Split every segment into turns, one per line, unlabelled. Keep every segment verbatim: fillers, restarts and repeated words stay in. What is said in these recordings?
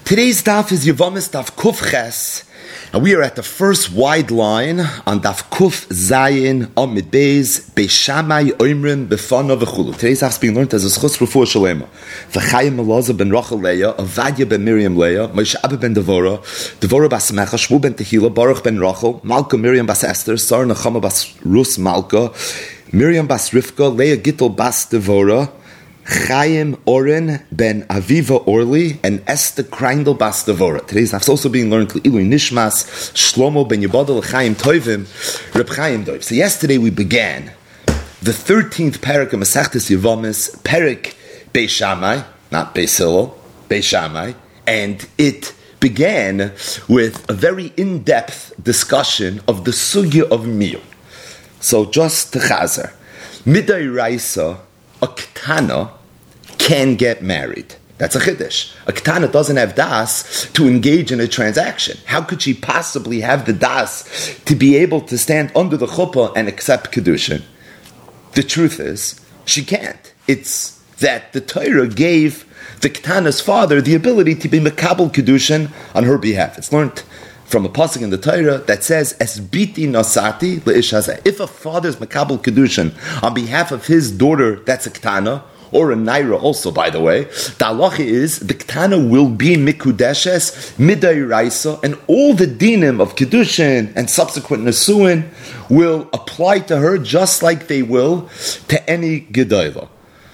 Today's daf is Yevamis daf Kuf Ches, and we are at the first wide line on daf Kuf Zayin Amid Beis Beishamai Oimrim Befana V'chulu. Today's daf is being learned as a schus refuah shalema. V'chayim Elazar ben Rachel Leah, Avadia ben Miriam Leah, Moshe Abba ben Devora, Devora bas Mecha, Shmuel ben Tehila, Baruch ben Rachel, Malka Miriam bas Esther, Sarah Nechama bas Rus Malka, Miriam bas Rivka, Leah Gittel bas Devora, Chaim Oren ben Aviva Orly, and Esther Kreindel bas Devora. Today's daf is also being learned Ilui Nishmas Shlomo ben Yebadel Chaim Toivim Reb Chaim Dov. So yesterday we began the thirteenth parak of Masechtas Yevamis, parak Beis Shammai, not Beis Hillel, Beis Shammai, and it began with a very in-depth discussion of the sugya of miyun. So just to chazer, Midai Raisa, a ketana can get married. That's a chiddush. A ketana doesn't have das to engage in a transaction. How could she possibly have the das to be able to stand under the chuppah and accept kedushin? The truth is, she can't. It's that the Torah gave the ketana's father the ability to be mekabel kedushin on her behalf. It's learned from a pasuk in the Torah that says, "Es biti nasati leish hazeh." If a father's mekabel kedushin on behalf of his daughter, that's a ketana, or a naira also, by the way, the halacha is the ketana will be mikudeshes midai raisa, and all the dinim of kedushin and subsequent nesuin will apply to her just like they will to any gedayla.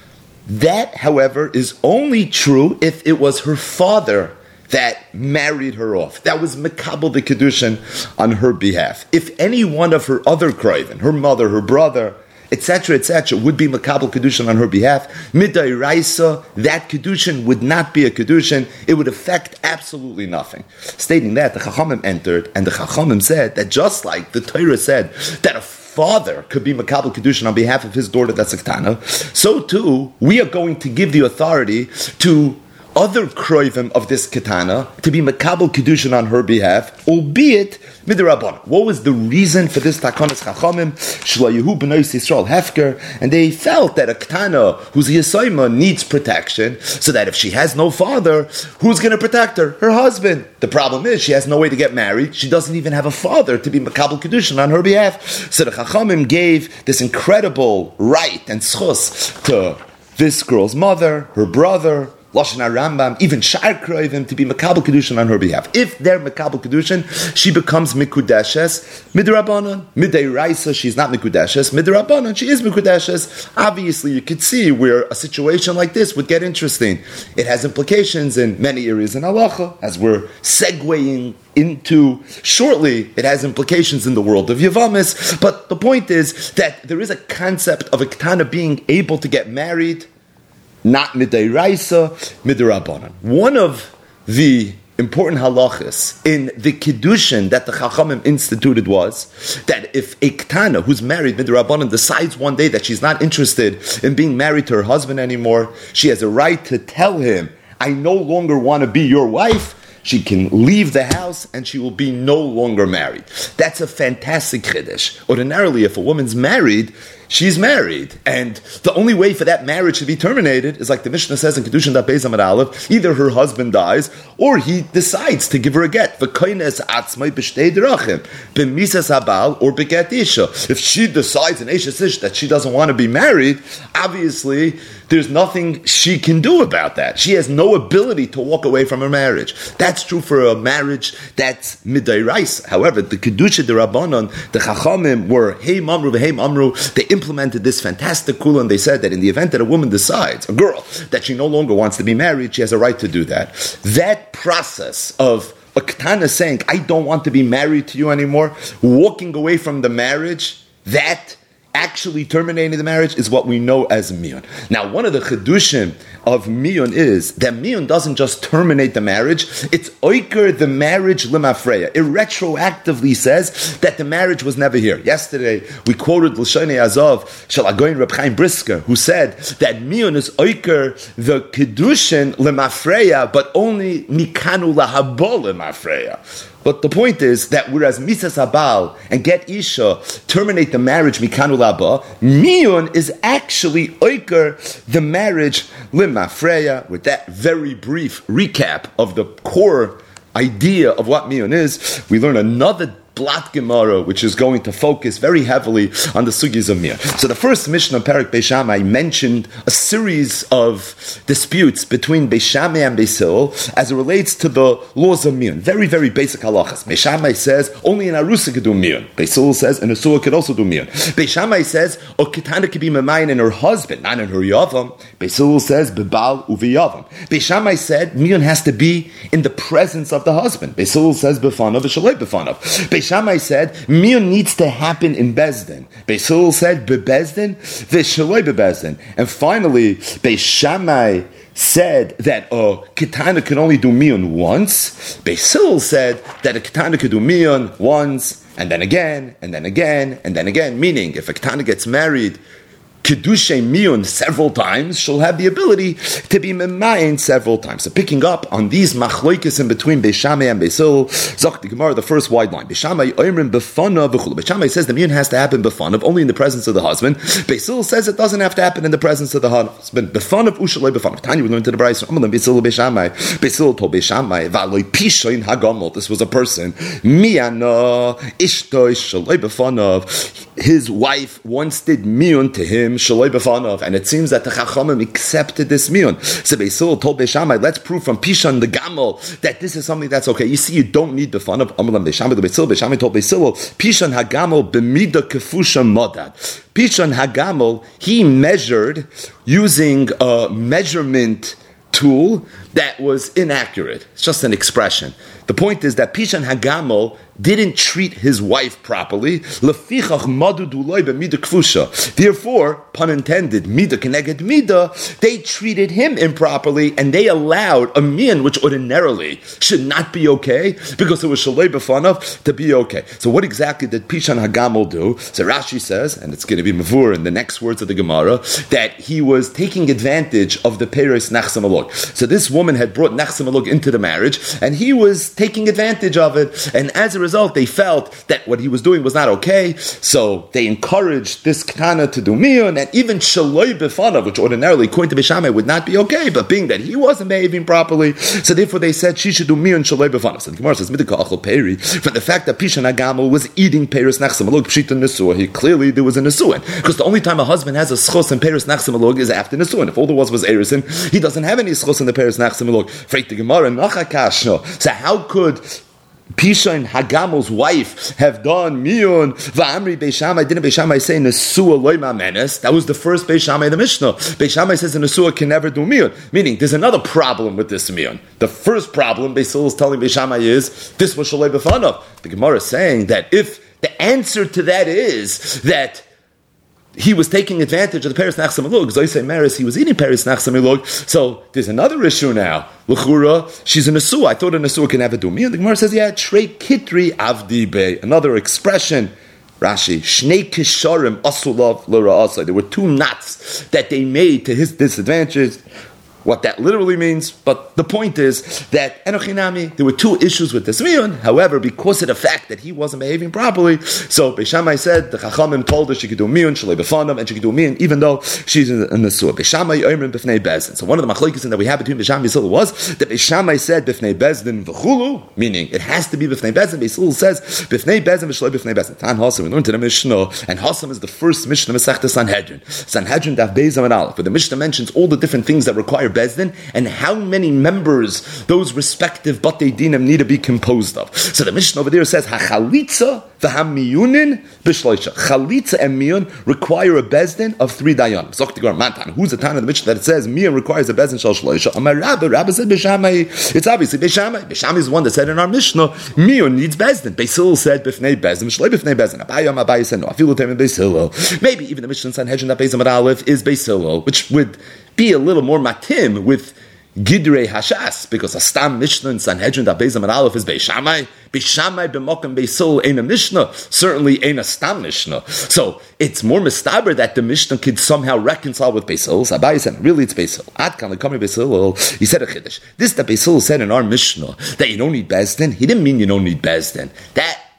That, however, is only true if it was her father that married her off. That was mekabel the kedushin on her behalf. If any one of her other kroivin, her mother, her brother, et cetera, et cetera, would be mekabel kedushin on her behalf, midai raisa, that kedushin would not be a kedushin. It would affect absolutely nothing. Stating that, the Chachamim entered, and the Chachamim said that just like the Torah said that a father could be mekabel kedushin on behalf of his daughter, that's a ketana, so too we are going to give the authority to other kroivim of this ketana to be mekabel kedushin on her behalf, albeit midrabanan. What was the reason for this takanas chachamim? Shlo b'nois Yisrael hefker, and they felt that a ketana who's a yesayma needs protection, so that if she has no father, who's going to protect her? Her husband. The problem is she has no way to get married. She doesn't even have a father to be mekabel kedushin on her behalf. So the chachamim gave this incredible right and schus to this girl's mother, her brother, Lashon HaRambam, even Shar Kroivim, to be Mekabel Kedushin on her behalf. If they're Mekabel Kedushin, she becomes Mikudeshes, Midrabanan. Midei Raisa, she's not Mikudeshes. Midrabanan, she is Mikudeshes. Obviously, you could see where a situation like this would get interesting. It has implications in many areas in halacha, as we're segueing into shortly. It has implications in the world of Yevamis. But the point is that there is a concept of a ketana being able to get married, not midei raisa, midrabanan. One of the important halachas in the kiddushin that the Chachamim instituted was that if a ketana who's married midrabanan decides one day that she's not interested in being married to her husband anymore, she has a right to tell him, "I no longer want to be your wife." She can leave the house and she will be no longer married. That's a fantastic chiddush. Ordinarily, if a woman's married, she's married. And the only way for that marriage to be terminated is like the Mishnah says in Kedushin Daf Beis Amud Aleph, either her husband dies or he decides to give her a get. V'koines atzmai b'shtei derachim, b'misas habal or b'get isha. If she decides in Eishes Ish that she doesn't want to be married, obviously there's nothing she can do about that. She has no ability to walk away from her marriage. That's true for a marriage that's midai raisa. However, the Kedusha de Rabbanon, the Chachamim were hey mamru v'hei mamru. They implemented this fantastic kula, and they said that in the event that a woman decides, a girl, that she no longer wants to be married, she has a right to do that. That process of a ketana saying, "I don't want to be married to you anymore," walking away from the marriage, that actually terminating the marriage is what we know as miyun. Now, one of the chedushim of miyun is that miyun doesn't just terminate the marriage, it's oiker the marriage limafreya. It retroactively says that the marriage was never here. Yesterday, we quoted L'shonei Azov, Shel Agoyin Reb Chaim Brisker, who said that miyun is oiker the kedushin limafreya, but only mikanu lahabo limafreya. But the point is that whereas Misas Habal and Get Isha terminate the marriage Mikanu Laba, Miyun is actually Oiker the marriage Lim Mafreya, with that very brief recap of the core idea of what miyun is, we learn another Blat Gemara, which is going to focus very heavily on the sugis of miyun. So the first Mishnah of Perek Beis Shammai mentioned a series of disputes between Beis Shammai and Beis Hillel as it relates to the laws of miyun. Very, very basic halachas. Beis Shammai says only an arusa could do miyun. Beis Hillel says an asura could also do miyun. Beis Shammai says a ketana could be memayin in her husband, not in her yavam. Beis Hillel says bebal uviyavam. Beis Shammai said miyun has to be in the presence of the husband. Beis Hillel says befanav v'shalei befanav. Beis Shammai said miyun needs to happen in Bezdin. Beis Hillel said bebezdin v'shaloi bebezdin. And finally, Beis Shammai said that a ketana can only do miyun once. Beis Hillel said that a ketana could do miyun once, and then again, and then again, and then again. Meaning, if a ketana gets married Kedushay miyun several times, she'll have the ability to be memayin several times. So picking up on these machloikis in between Beis Shammai and Beis Hillel, Zok the Gemara, the first wide line. Beis Shammai oimrim befanav v'chulu. Beis Shammai says the miyun has to happen befanav, only in the presence of the husband. Beis Hillel says it doesn't have to happen in the presence of the husband. Befanav ushalei befanav. Tanya, we learned to the Brayso. Amalim Beis Hillel Beis Shammai. Beis Hillel told Beis Shammai v'aloi pishoin hagamol. This was a person. Miyana ishtoi shalei befanav. His wife once did miyun to him. Shaloi b'fanav, and it seems that the Chachamim accepted this miyun. So Beis Hillel told Beis Shammai, let's prove from Pishan the Gamel that this is something that's okay. You see, you don't need b'fanav. Amalam Beis Shammai, the Beis Hillel, Beis Shammai told Beis Hillel, Pishan hagamel b'mida kefusha modad. Pishan hagamel, he measured using a measurement tool that was inaccurate. It's just an expression. The point is that Pishan hagamel didn't treat his wife properly. Therefore, pun intended, mida keneged mida, they treated him improperly, and they allowed a miyun which ordinarily should not be okay, because it was shalei b'fanav, to be okay. So what exactly did Pishan hagamel do? So Rashi says, and it's going to be mavur in the next words of the Gemara, that he was taking advantage of the peres nachsam alog. So this woman had brought nachsam alog into the marriage, and he was taking advantage of it, and as a result, they felt that what he was doing was not okay, so they encouraged this ketana to do miyun, and even shaloi b'fanav, which ordinarily, according to Beis Shammai, would not be okay, but being that he wasn't behaving properly, so therefore they said she should do miyun shaloi b'fanav. So the Gemara says, midika achol peri, from the fact that Pishan hagamel was eating peres nachsam alog, pshita nesua, he clearly there was a nesuin, because the only time a husband has a schos in peres nachsam alog is after nesuin. If all there was was erisin, he doesn't have any schos in the peres nachsam alog. Freit the Gemara, nachakashno. So how could Pishan Hagamel's wife have done miyun? Va'amri Beis Shammai, didn't Beis Shammai say nesua loy ma'menes? That was the first Beis Shammai in the Mishnah. Beis Shammai says a nesua can never do miyun. Meaning, there's another problem with this miyun. The first problem Beis Hillel is telling Beis Shammai is this was shalei b'fanav. The Gemara is saying that if the answer to that is that he was taking advantage of the peres nachsam alog, Zoysei Meres, he was eating peres nachsam alog. So there's another issue now. L'chura, she's a nesua. I thought a nesua can never do me. And the Gemara says, yeah, trei kitri avdi be. Another expression. Rashi, shnei kisharim asulav l'ra'asai. There were two knots that they made to his disadvantage. What that literally means, but the point is that Enochinami, there were two issues with this miyun. However, because of the fact that he wasn't behaving properly, so Beis Shammai said the Chachamim told her she could do miyun, shalei b'fanav, and she could do miyun even though she's in the nesua. Beis Shammai oimrim b'fnei bezdin. So one of the machlokes that we have between Beis Shammai and Beis Hillel was that Beis Shammai said b'fnei bezdin v'chulu, meaning it has to be b'fnei bezdin. Beis Hillel says b'fnei bezdin v'shalei b'fnei bezdin. Tan Hassam, we learned in the Mishnah, and Hassam is the first Mishnah Masechta Sanhedrin. Sanhedrin daf beis amud aleph, where the Mishnah mentions all the different things that require bezdin and how many members those respective batei dinim need to be composed of. So the Mishnah over there says hachalitza v'hamiyunin b'shloisha. Chalitza and miyun require a bezdin of three dayanim. Zok tigar mantan. Who's the time of the Mishnah that it says miyun requires a bezdin shal shloisha? Amar Rabba. Rabba said Beis Shammai. It's obviously Beis Shammai. Beis Shammai is the one that said in our Mishnah miyun needs bezdin. Beis Hillel said b'fnei bezdin shloi b'fnei bezdin. Abayam Abayi said no. Afilu temin Beis Hillel. Maybe even the Mishnah in Sanhedrin that Beis Amud Aleph is Beis Hillel, which would be a little more matim with Gidrei Hashas, because a stam Mishnah in Sanhedrin that Beis Amud Aleph is Beis Shammai. Beis Shammai b'mokem Beis Hillel ain't a Mishnah, certainly ain't a stam Mishnah. So it's more mistaber that the Mishnah could somehow reconcile with Beis Hillel. So Abayi said, really it's Beis Hillel. Ad kan l'kamei Beis Hillel. He said a chiddush. This that Beis Hillel said in our Mishnah that you don't need bezdin. He didn't mean you don't need bezdin. That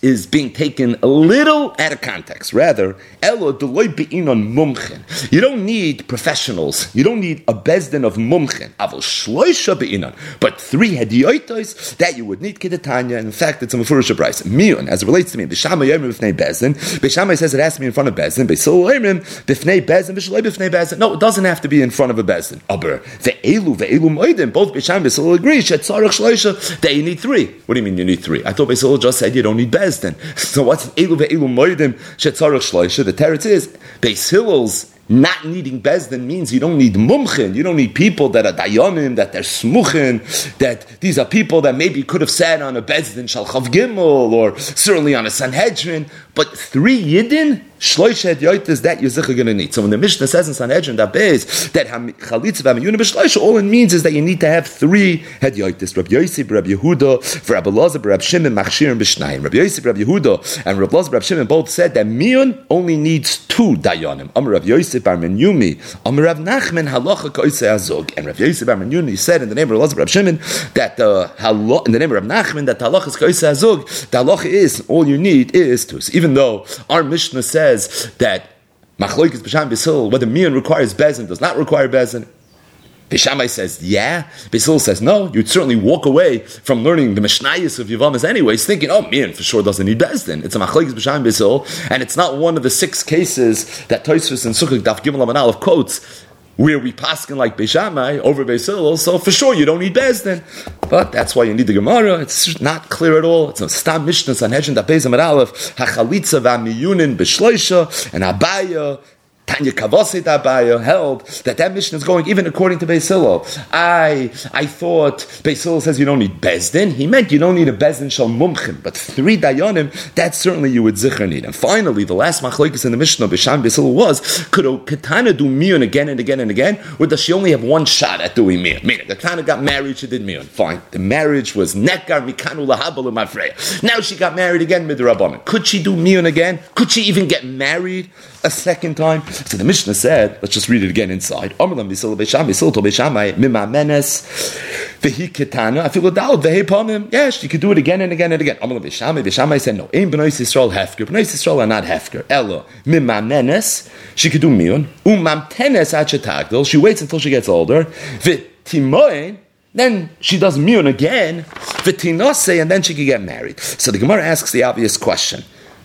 is being taken a little out of context. Rather, elo deloy be'inon mumchen. You don't need professionals. You don't need a bezdin of mumchen. Avol shloisha be'inon. But three hediyotos that you would need kidatanya. In fact, it's a mefurish brayse. Mion, as it relates to me, B'Shamai yomim b'fnei bezdin. B'Shamai says it has to be in front of bezdin. B'Sil yomim b'fnei bezdin. B'Shaloi b'fnei bezdin. No, it doesn't have to be in front of a bezdin. Aber ve'elu ve'elu moedim. Both B'Shamai and B'Sil agree. Shetzarach shloisha that you need three. What do you mean you need three? I thought B'Sil just said you don't need bezdin. So what's elu ve'elu moedim shetzarach shloisha? The teretz is Beis Hillel's not needing bezdin means you don't need mumchen. You don't need people that are dayanim, that they're smuchen, that these are people that maybe could have sat on a bezdin shalchav gimel or certainly on a Sanhedrin. But three yidin shloisha hedyotis that you're sicher going to need. So when the Mishnah says in Sanhedrin that base that chalitza v'amiyuna b'shloisha, all it means is that you need to have three hedyotis. Rabbi Yosef, Rabbi Yehuda, Rabbi Elazar, Rabbi Shimon, machshirim b'shnayim. Rabbi Yosef, Rabbi Yehuda, and Rabbi Elazar, Rabbi Shimon both said that miyun only needs two dayanim. Amar Rabbi Yosef bar Menyumi, Amar Rav Nachman halacha k'osei azog. And Rabbi Yosef bar Menyumi said in the name of Rabbi Elazar, Rabbi Shimon that the uh, in the name of Rav Nachman that the halacha is k'osei azog. The halacha is all you need is two. So even though our Mishnah says that Machloikis B'Shamai Beis Hillel, whether Mion requires Bezin, does not require Bezin, Beis Shammai says, yeah. Beis Hillel says, no. You'd certainly walk away from learning the Mishnayos of Yevamis anyways, thinking, oh, Mion for sure doesn't need Bezdin. It's a Machloikis B'Shamai Beis Hillel, and it's not one of the six cases that Tosfos and Sukkot Daf Gimel Amud Aleph quotes, where we paskin like Beis Shammai over Beis Hillel, so for sure you don't need Bezdin. But that's why you need the Gemara. It's not clear at all. It's a Stam Mishnah Sanhedrin Daf Beis Amud Aleph, Hachalitza v'amiyunin b'shloisha, and Abaya, Tanya Kavasit Abaya held that that mission is going even according to Beis Hillel. I I thought Beis Hillel says you don't need Bezdin. He meant you don't need a Bezdin shal mumchim, but three dayanim, that certainly you would zicher need. And finally, the last machlokes in the Mishnah Beis Shammai Beis Hillel was, could a Ketana do miyun again and again and again, or does she only have one shot at doing miyun? Meaning, the Ketana got married, she did miyun. Fine. The marriage was nekar mikanu lahabal mafreya. Now she got married again midrabanan. Could she do miyun again? Could she even get married a second time? So the Mishnah said, let's just read it again inside. Amrlam Beis Beis Shammai Beis Beis Shammai mimamenes vehi ketana. I feel a doubt vehi pamim. Yes, you could do it again and again and again. Amrlam Beis Shammai Beis Shammai said no. Ein b'nai Yisrael hefker. B'nai Yisrael are not hefker. Elo mimamenes. She could do miyun. Umamtenes ad shetagdol. She waits until she gets older. V'timoin. Then she does miyun again. V'tinose, and then she can get married. So the Gemara asks the obvious question.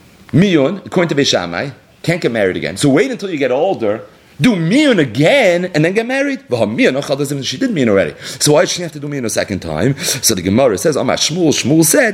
Miyun, according to Beis Shammai, can't get married again. So wait until you get older, do miyun again, and then get married. She did miyun already. So why does she have to do miyun a second time? So the Gemara says, Amar Shmuel, Shmuel said,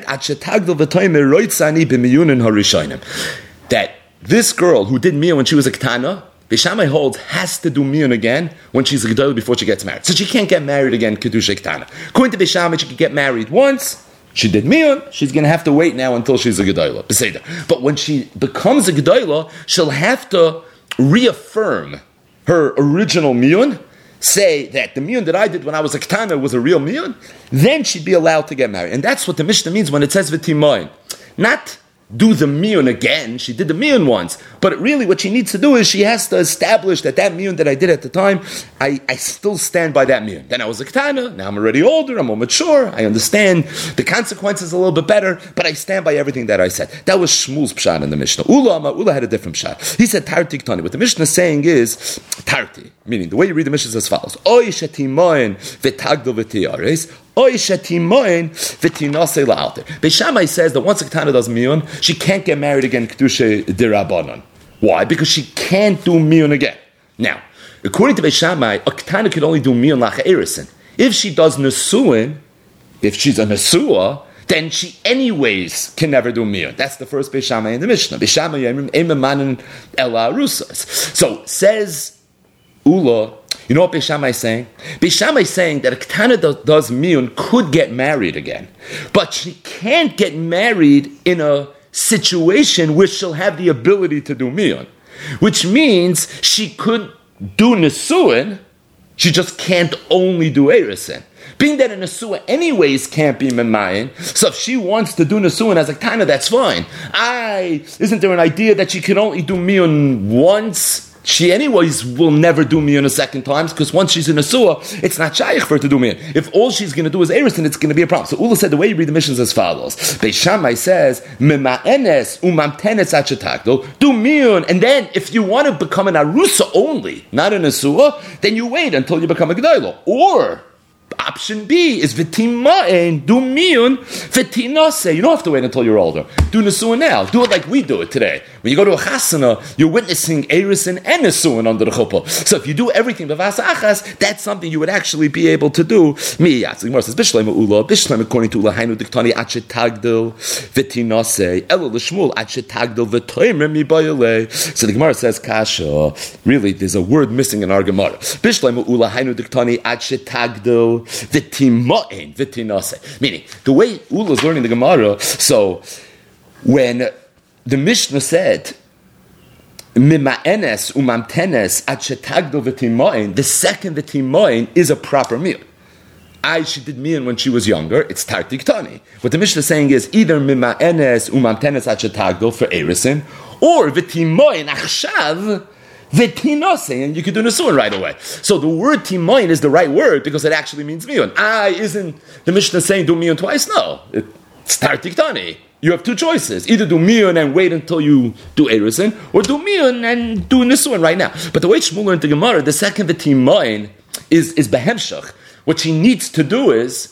that this girl who did miyun when she was a ketana, Beis Shammai holds has to do miyun again when she's a gedol before she gets married. So she can't get married again, kedusha ketana. According to Beis Shammai, she can get married once. She did miyun, she's going to have to wait now until she's a gedolah. But when she becomes a gedolah, she'll have to reaffirm her original miyun, say that the miyun that I did when I was a ketana was a real miyun, then she'd be allowed to get married. And that's what the Mishnah means when it says v'timoin. Not do the miyun again. She did the miyun once. But really what she needs to do is she has to establish that that miyun that I did at the time, I, I still stand by that miyun. Then I was a ketana, now I'm already older, I'm more mature, I understand the consequences a little bit better, but I stand by everything that I said. That was Shmuel's pshat in the Mishnah. Ula, Ula had a different pshat. He said tarti ktani. What the Mishnah is saying is tarti, meaning the way you read the Mishnah is as follows. Oy shetimoin v'tagdo v'tiyares. Beis Shammai says that once a ketana does miyun, she can't get married again kedusha dirabanan. Why? Because she can't do miyun again. Now, according to Beis Shammai, a ketana could only do miyun lacha erisin. If she does nesuin, if she's a nesua, then she anyways can never do miyun. That's the first Beis Shammai in the Mishnah. Beis Shammai yemrim emanan ela rusas. So says Ula. You know what Beis Shammai is saying? Beis Shammai is saying that a ketana does, does miyun could get married again, but she can't get married in a situation where she'll have the ability to do miyun, which means she could do nesuin, she just can't only do erisin. Being that a nesua anyways can't be memayin, so if she wants to do nesuin as a ketana, that's fine. I isn't there an idea that she can only do miyun once? she anyways will never do me in a second time, because once she's in a suah, it's not shaykh for her to do me. If all she's going to do is Erusin, it's going to be a problem. So Ula said the way you read the Mishnah is as follows. Beis Shammai says, Mema'enes umamtenes achetagdol, do miyun, and then if you want to become an arusa only, not an asua, then you wait until you become a gedaylo. Or option B is v'tima'en, do miyun, v'tinase. You don't have to wait until you're older. Do nesuin now. Do it like we do it today. When you go to a chasana, you're witnessing erusin and nesuin under the chuppah. So if you do everything b'vas achas, that's something you would actually be able to do. Miyat. The Gemara says, Bishleim ula, Bishleim according to ula, hainu diktani achetagdil v'tinase, elu l'shmul achetagdil v'toimer mibayale. So the Gemara says, kasha, really, there's a word missing in our Gemara. Bishleim ula, hainu diktani achetagdil v'tima'en v'tinase. Meaning, the way Ula is learning the Gemara, so when the Mishnah said, Mima'enes umamtenes at shetagdol v'tima'en, the second v'tima'en is a proper meal. I, she did mian when she was younger, it's tartik tani. What the Mishnah is saying is either mima'enes umamtenes at shetagdol for erisin, or v'tima'en achshav v'tinase, and you could do nesuin right away. So the word timoin is the right word because it actually means miyun. Ah, isn't the Mishnah saying do miyun twice? No. It's tartik tani. You have two choices. Either do miyun and wait until you do erusin, or do miyun and do nesuin right now. But the way Shmuel learned the Gemara, the second v'timoin is, is behemshach. What she needs to do is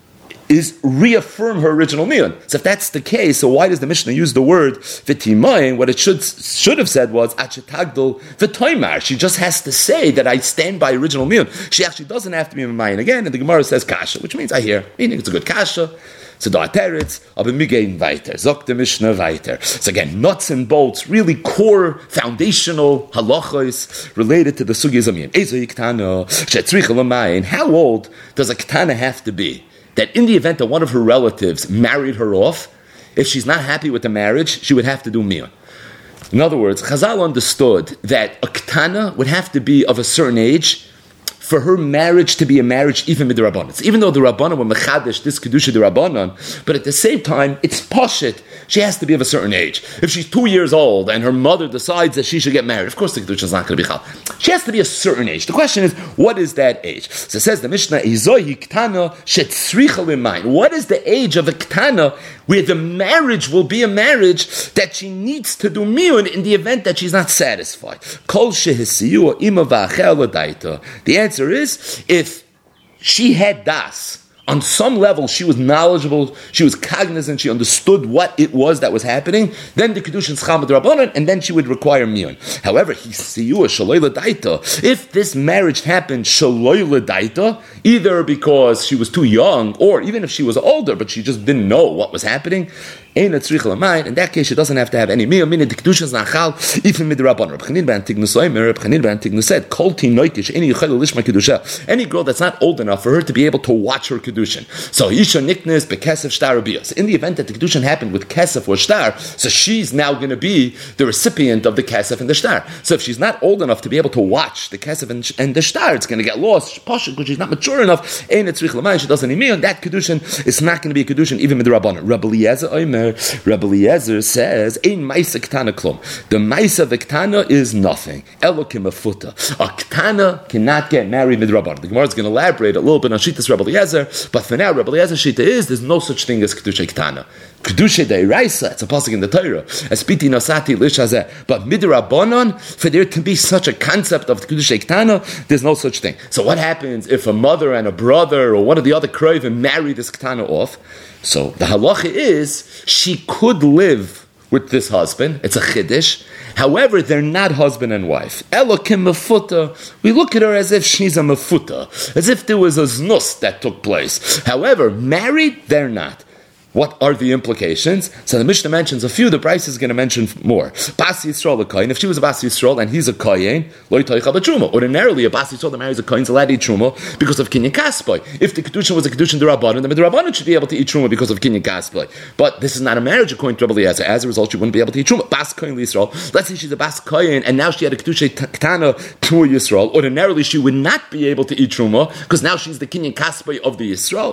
is reaffirm her original miyun. So if that's the case, so why does the Mishnah use the word v'timayin? What it should should have said was achetagdol v'toimar. She just has to say that I stand by original miyun. She actually doesn't have to be mayin again. And the Gemara says kasha, which means I hear, meaning it's a good kasha. So da teretz, aber mir gehen weiter. Sagt the Mishnah weiter. So again, nuts and bolts, really core, foundational halachos related to the sugya zamiyun. Ezo yiktana shetzricha l'mayin. How old does a ketana have to be that in the event that one of her relatives married her off, if she's not happy with the marriage, she would have to do miyun? In other words, Chazal understood that a ketana would have to be of a certain age for her marriage to be a marriage even with the Rabbanan. Even though the Rabbanan were mechadesh, this kedusha the Rabbanan, but at the same time, it's pashit. She has to be of a certain age. If she's two years old and her mother decides that she should get married, of course the kedusha is not going to be chal. She has to be a certain age. The question is, what is that age? So it says the Mishnah, Izohi ktana shetzricha l'mayin. What is the age of a ktana where the marriage will be a marriage that she needs to do miyun in the event that she's not satisfied? Kol shehisiyu ima v'achel l'daita. The answer is, if she had das, on some level she was knowledgeable, she was cognizant, she understood what it was that was happening, then the kedushin scham d'Rabbanan, and then she would require miyun. However, hisiyua shaloi l'daita, if this marriage happened shaloi l'daita, either because she was too young, or even if she was older, but she just didn't know what was happening, in that case, she doesn't have to have any miyun. Meaning the kedusha is nachal even mid Rabbanan. Reb Chanina ben Tigna Soimer, Reb Chanina ben Tigna said, "Kol tinoikish any yichel lishma kedusha." Any girl that's not old enough for her to be able to watch her kedushin. So isha niknes bekesef shtar abiyas. In the event that the kedushin happened with kesef or shtar, so she's now going to be the recipient of the kesef and the shtar. So if she's not old enough to be able to watch the kesef and, and the shtar, it's going to get lost. Pasha, because she's not mature enough. Ein etzrich l'mayin, she doesn't need miyun. That kedushin is not going to be a kedushin even mid Rabbanan. Rabbi Eliezer Oimer. Rabbi Eliezer says, "Ein ma'isa ktana klum." The ma'isa of ktana is nothing. Elokim afuta. A ktana cannot get married midrabanan. The Gemara is going to elaborate a little bit on Shittas Rabbi Eliezer, but for now, Rabbi Eliezer Shita is there's no such thing as kedusha ktana. Kedusha deiraisa, it's a pasuk in the Torah. Espiti nosati lishazeh. But midrabanan, for there to be such a concept of kedusha ktana, there's no such thing. So what happens if a mother and a brother or one of the other kroivim marry this ktana off? So the halacha is she could live with this husband. It's a chiddush. However, they're not husband and wife. Elokim mefuta. We look at her as if she's a mefuta, as if there was a znus that took place. However, married, they're not. What are the implications? So the Mishnah mentions a few, the Bryce is going to mention more. Bas Yisrael a kohen. If she was a Bas Yisrael and he's a kohen, lo yitoicha b'truma. Ordinarily, a Bas Yisrael that marries a kohen is allowed to eat truma because of kinyan kaspoy. If the kedushin was a kedushin d'Rabbanan, then the Rabbanan should be able to eat truma because of kinyan kaspoy. But this is not a marriage according to Rabbi Eliezer. As a result, she wouldn't be able to eat truma. Bas kohen Yisrael. Let's say she's a Bas kohen and now she had a kedushin ktana to Yisrael. Ordinarily, she would not be able to eat truma because now she's the kinyan kaspoy of the Yisrael.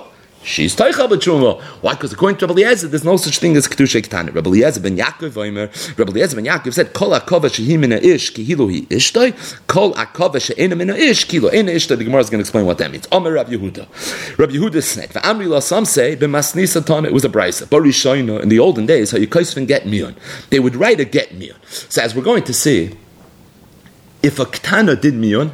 she's teicha b'truma. Why? Because according to Rabbi Eliezer, there's no such thing as kedusha ketana. Rabbi Eliezer ben Yaakov Omer, Rabbi Eliezer ben Yaakov said, Kol akava shehi mina ish kihilu hi ishtoi, Kol akava she'ena mina ish kihilu ena ishtoi. The Gemara is going to explain what that means. Omer Rabbi Yehuda. Rabbi Yehuda said, V'amri la, some say, b'masnisa tana, it was a brisa. Barishoina, in the olden days, how you kaisvin get mion. They would write a get mion. So as we're going to see, if a ketana did mion,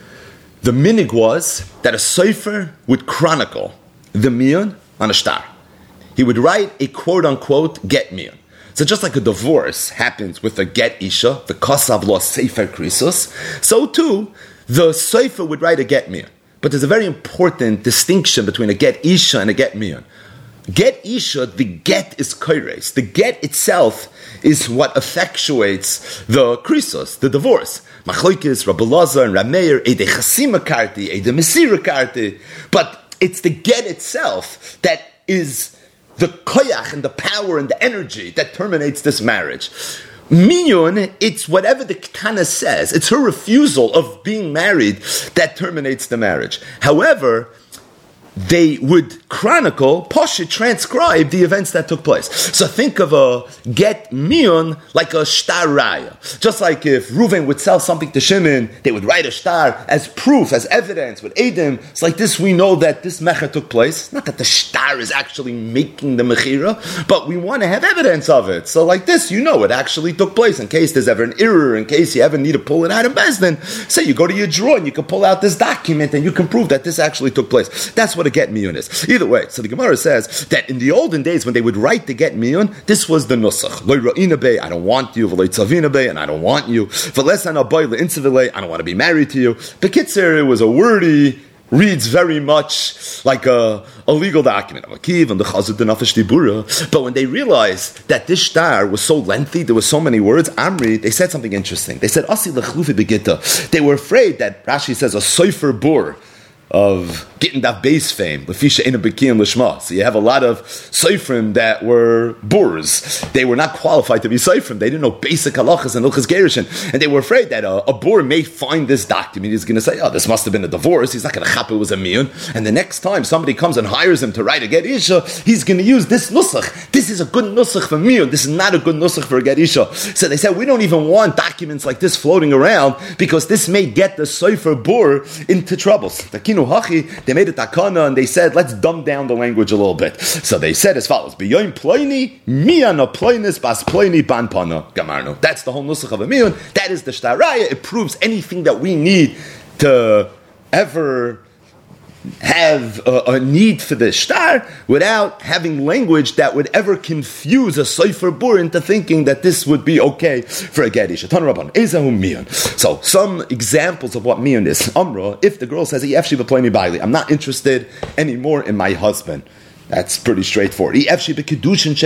the minig was that a sofer would chronicle the mion on a star. He would write a quote-unquote get mion. So just like a divorce happens with a get isha, the kosav lo sefer krisos, so too, the sofer would write a get mion. But there's a very important distinction between a get isha and a get mion. Get isha, the get is koires. The get itself is what effectuates the krisos, the divorce. Machlokes, Rabbi Lazar and Rab Meir, Eidei Chasima Karti, Eidei Mesira Karti. But it's the get itself that is the koyach and the power and the energy that terminates this marriage. Miyun, it's whatever the ketana says. It's her refusal of being married that terminates the marriage. However, they would chronicle, Poshet, transcribe the events that took place. So think of a get miyun like a shtar raya. Just like if Reuven would sell something to Shimon, they would write a shtar as proof, as evidence, with Edom. It's like this, we know that this mecha took place. Not that the shtar is actually making the mechira, but we want to have evidence of it. So like this, you know it actually took place. In case there's ever an error, in case you ever need to pull it out of Bezdin, say you go to your drawer and you can pull out this document and you can prove that this actually took place. That's what a get miyun is. Either way, so the Gemara says that in the olden days when they would write the get miyun, this was the nusach. Lo ra'ina be, I don't want you. V'lo tzavina be, and I don't want you. V'lesan abai le'intzavile, I don't want to be married to you. Bekitzer, it was a wordy, reads very much like a, a legal document. But when they realized that this shtar was so lengthy, there were so many words, Amri, they said something interesting. They said, Asi lechlufi begita. They were afraid that, Rashi says, a sofer bur, of getting that base fame, Lefisha in a Bekiim Lishma. So you have a lot of Seifrim that were boors. They were not qualified to be Seifrim. They didn't know basic halachas and Ilchas Gerushin. And they were afraid that a, a boor may find this document. He's going to say, oh, this must have been a divorce. He's not going to chap it was a miyun. And the next time somebody comes and hires him to write a get isha, he's going to use this nusach. This is a good nusach for miyun. This is not a good nusach for a get isha. So they said, we don't even want documents like this floating around because this may get the Seifer boor into troubles. The Kinu Hachi, they made a takana and they said, let's dumb down the language a little bit. So they said as follows: B'yoyim ploini, miyana ploinis bas ploini banpana gamarno. That's the whole nusach of a miyun. That is the shtaraya. It proves anything that we need to ever have a, a need for the shtar without having language that would ever confuse a sofer bur into thinking that this would be okay for a gedish. So some examples of what miyun is. Amra, if the girl says, I'm not interested anymore in my husband. That's pretty straightforward. I don't want the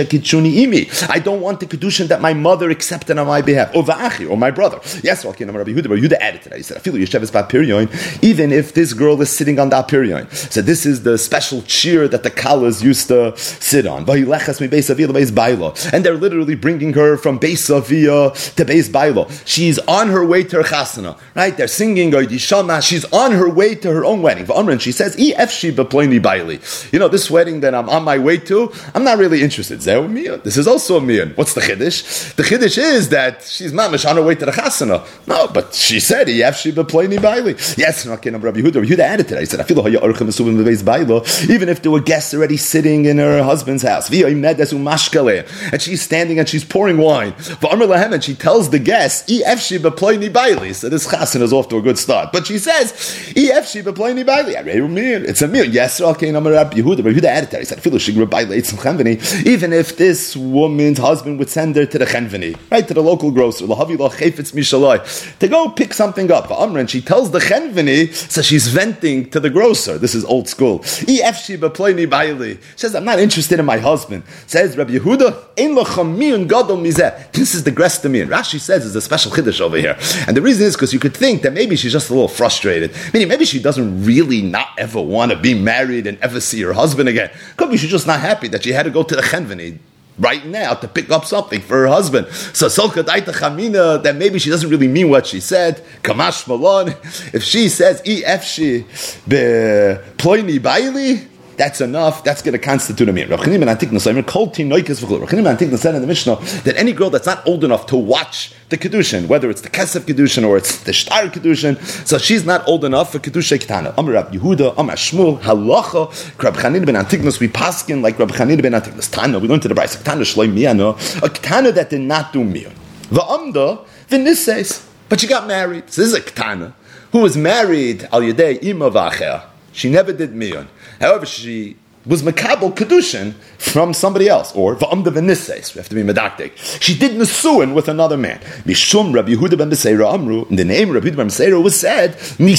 kedushin that my mother accepted on my behalf, or va'achi, or my brother. Yes, Rabbi Yehuda added to that. He said, even if this girl is sitting on the apiryon, so this is the special chair that the kalas used to sit on. And they're literally bringing her from Beis Avia to Beis Bailo. She's on her way to her chasana, right? They're singing Oidishama. She's on her way to her own wedding. And she says, you know, this wedding that I'm on my way to, I'm not really interested. This is also a miyun. What's the chiddush? The chiddush is that she's mamish on her way to the chasana. No, but she said, yes, Rabbi Yehuda added to that. He said, even if there were guests already sitting in her husband's house, and she's standing and she's pouring wine, and she tells the guests, so this chasana is off to a good start. But she says, it's a miyun. Yes, okay, Rabbi Yehuda added to that. He said, even if this woman's husband would send her to the chenveni, right, to the local grocer, to go pick something up, and she tells the chenveni, so she's venting to the grocer. This is old school. She says, I'm not interested in my husband. Says Rabbi Yehuda, this is the Grestamian. Rashi says there's a special chiddush over here. And the reason is because you could think that maybe she's just a little frustrated. Meaning maybe she doesn't really not ever want to be married and ever see her husband again. Could be she's just not happy that she had to go to the chenveni right now to pick up something for her husband. So Solka Daita Chamina, that maybe she doesn't really mean what she said. Kamash Malon, if she says E F she be ploini baili, that's enough, that's going to constitute a miyun. Rav Chanina ben Antikna said, Kol tinoikes v'chulu. Rav Chanina ben Antikna said in the Mishnah that any girl that's not old enough to watch the Kedushin, whether it's the Kesef Kedushin or it's the Shtar Kedushin, so she's not old enough for Kedusha Ketana. Amar Rav Yehuda, Amar Shmuel, Halacha, Rav Chanina ben Antikna, we paskin like Rav Chanina ben Antikna. Tana, we learned to the Brayso, Ketana Shloi Miyano, a Ketana that did not do miyun. V'amda, v'nisseis. But she got married. So this is a Ketana who was married al yedei ima v'achea. She never did miyun. However, she was makabel kedushin from somebody else, or v'amda v'nisseis. We have to be medaktik. She did nesuin with another man. Mishum Rabbi Yehuda ben Beseira Amru. In the name of Rabbi Yehuda ben Beseira was said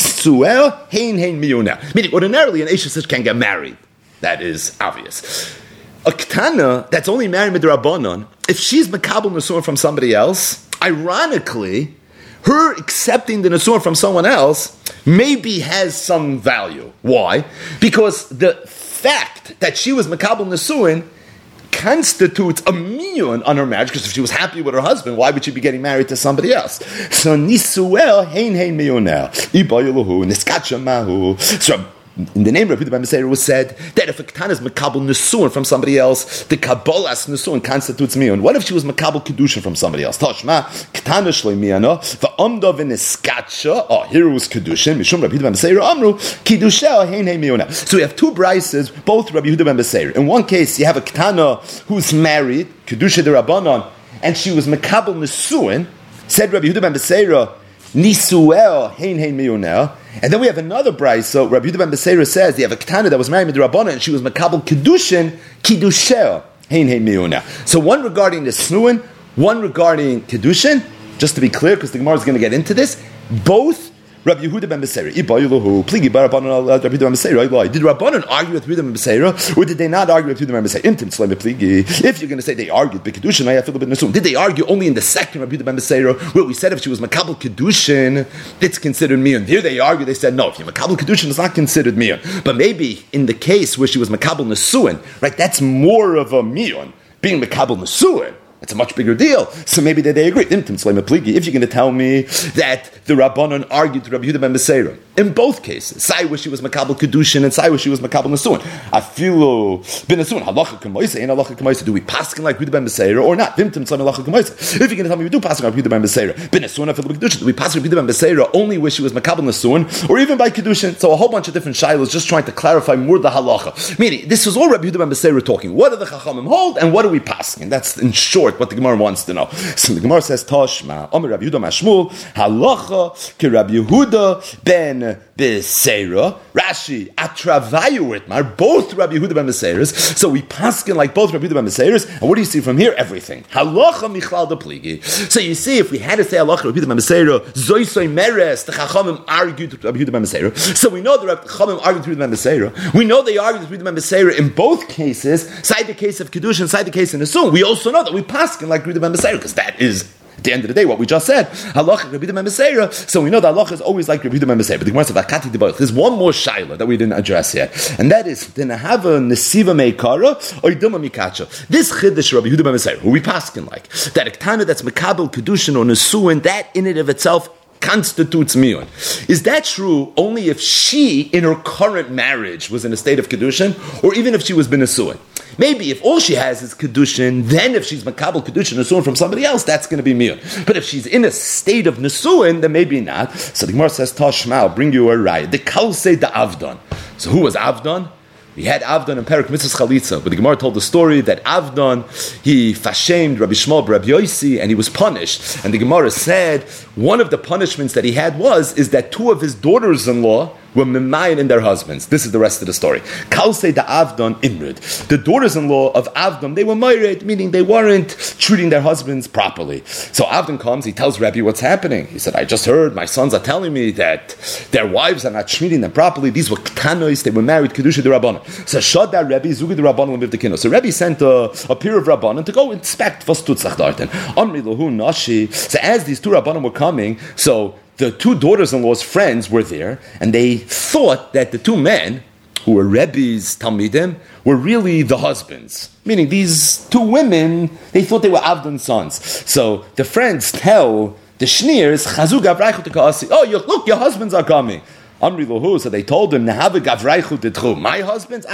nisuel hein hein miyuna. Meaning, ordinarily, an Esha such can get married. That is obvious. A Ketana that's only married midrabanan, if she's makabel nesuin from somebody else, ironically, her accepting the nesur from someone else maybe has some value. Why? Because the fact that she was makabel nesuin constitutes a miyun on her marriage, because if she was happy with her husband, why would she be getting married to somebody else? So nisuel hein hein miyunel ibayuluhu niskacha mahu. So in the name of Rabbi Yehuda ben Beseira was said that if a Ketana is makabel nesuin from somebody else, the kabbalas nesuin constitutes miyun. What if she was makabel kedushin from somebody else? Tashma Ketana shloi miyana va'amda v'niskacha. Oh, here it was kedushin. Mishum Rabbi Yehuda ben Beseira amru kedusha hein hein miyuna. So we have two brises, both Rabbi Yehuda ben Beseira. In one case, you have a Ketana who's married, kedusha derabanan, and she was makabel nesuin. Said Rabbi Yehuda ben Beseira, nisuel hein hein miyunel. And then we have another brayso. So Rabbi Yehuda ben Beseira says you have a Ketana that was married to Rabbanan and she was makabel kedushin kidushel hein hein miyuna. So one regarding the snuin, one regarding kedushin. Just to be clear, because the Gemara is going to get into this, both Rabbi Yehuda ben Beseira, Ibayulahu, Pligi bar Rabbanan, Rabbi Yehuda ben Beseira. Did Rabbanan argue with Rabbi Yehuda ben Beseira, or did they not argue with Rabbi Yehuda ben Beseira? Intim tzleim Pligi. If you're going to say they argued, Kedushin, I feel a bit nesum. Did they argue only in the second Rabbi Yehuda ben Beseira, where we said if she was makabel kedushin, it's considered miyun? Here they argue. They said no. If you're makabel kedushin, it's not considered miyun. But maybe in the case where she was makabel nesuin, right? That's more of a miyun. Being makabel nesuin, it's a much bigger deal. So maybe that they agree. If you're going to tell me that the Rabbanon argued to Rabbi Yehuda ben Beseira, in both cases, say where she was makabel kedushin and say where she was makabel nesuin, I feel bin nesuin halacha k'moisa and halacha k'moisa. Do we paskin like Yehuda ben Beseira or not? If you're going to tell me we do paskin like Yehuda ben Beseira, bin nesuin I feel kedushin. Do we paskin like Yehuda ben Beseira only where she was makabel nesuin, or even by kedushin? So a whole bunch of different shilos, just trying to clarify more the halacha. Meaning, this is all Rabbi Yehuda ben Beseira talking. What do the chachamim hold, and what do we paskin? That's in short what the Gemara wants to know. So the Gemara says, Toshma, Omer Rabbi Yehuda Mashmul, halacha ki Rabbi Yehuda ben Beseira, Rashi, Atravayu Ritmar, both Rabbi Yehuda ben Beseiras. So we paskin like both Rabbi Yehuda ben Beseiras. And what do you see from here? Everything. Halacha michlal de pligi. So you see, if we had to say halacha Rabbi Yehuda ben Beseira, zoisoi meres, the chachamim argued with Rabbi Yehuda ben Beseira. So we know the chachamim argued with Rabbi Yehuda ben Beseira. We know they argued with Rabbi Yehuda ben Beseira in both cases, side the case of kedushin, side the case in Nesum. We also know that we paskin like Rabbi Yehuda ben Beseira, because that is, at the end of the day, what we just said, halacha Rabbi Yehuda ben Beseira. So we know that halacha is always like Rabbi Yehuda ben Beseira. But the Gemara said, "Akati debayich." There's one more shaila that we didn't address yet, and that is the nehava nesiva meikara or duma mikacha. This chiddush Rabbi Yehuda ben Beseira, who we paskin like that a ketana that's makabel kedushin or nesuin, that in and of itself constitutes miyun. Is that true only if she, in her current marriage, was in a state of kedushin, or even if she was benesuin? Maybe if all she has is kedushin, then if she's makabel kedushin nesuin from somebody else, that's going to be miyun. But if she's in a state of nesuin, then maybe not. So the Gemara says, Tashma, I'll bring you a raya. The kal say the Avdon. So who was Avdon? We had Avdon and Perik Mitzvahs Chalitza, but the Gemara told the story that Avdon, he fashamed Rabbi Shmuel Rabbi Yosi, and he was punished. And the Gemara said one of the punishments that he had was is that two of his daughters-in-law were memayin in their husbands. This is the rest of the story. Kalsei da Avdon Imrid. The daughters-in-law of Avdon, they were mayred, meaning they weren't treating their husbands properly. So Avdon comes, he tells Rabbi what's happening. He said, I just heard, my sons are telling me that their wives are not treating them properly. These were k'tanois, they were married, kedusha de Rabbanan. So shad that Rabbi, zugi de Rabbanan live the kino. So Rabbi sent a, a peer of Rabbanan to go inspect was tutzach darten. Amri lohu nashi. So as these two Rabbanan were coming, so the two daughters-in-law's friends were there, and they thought that the two men, who were Rebbe's Talmidim, were really the husbands. Meaning these two women, they thought they were Avdon's sons. So the friends tell the Shneers, Chazu Gavraichu Teka'asi, oh, you, look, your husbands are coming. Amri Lohu, so they told him, Nehave Gavraichu Tetchu, my husbands? Ah,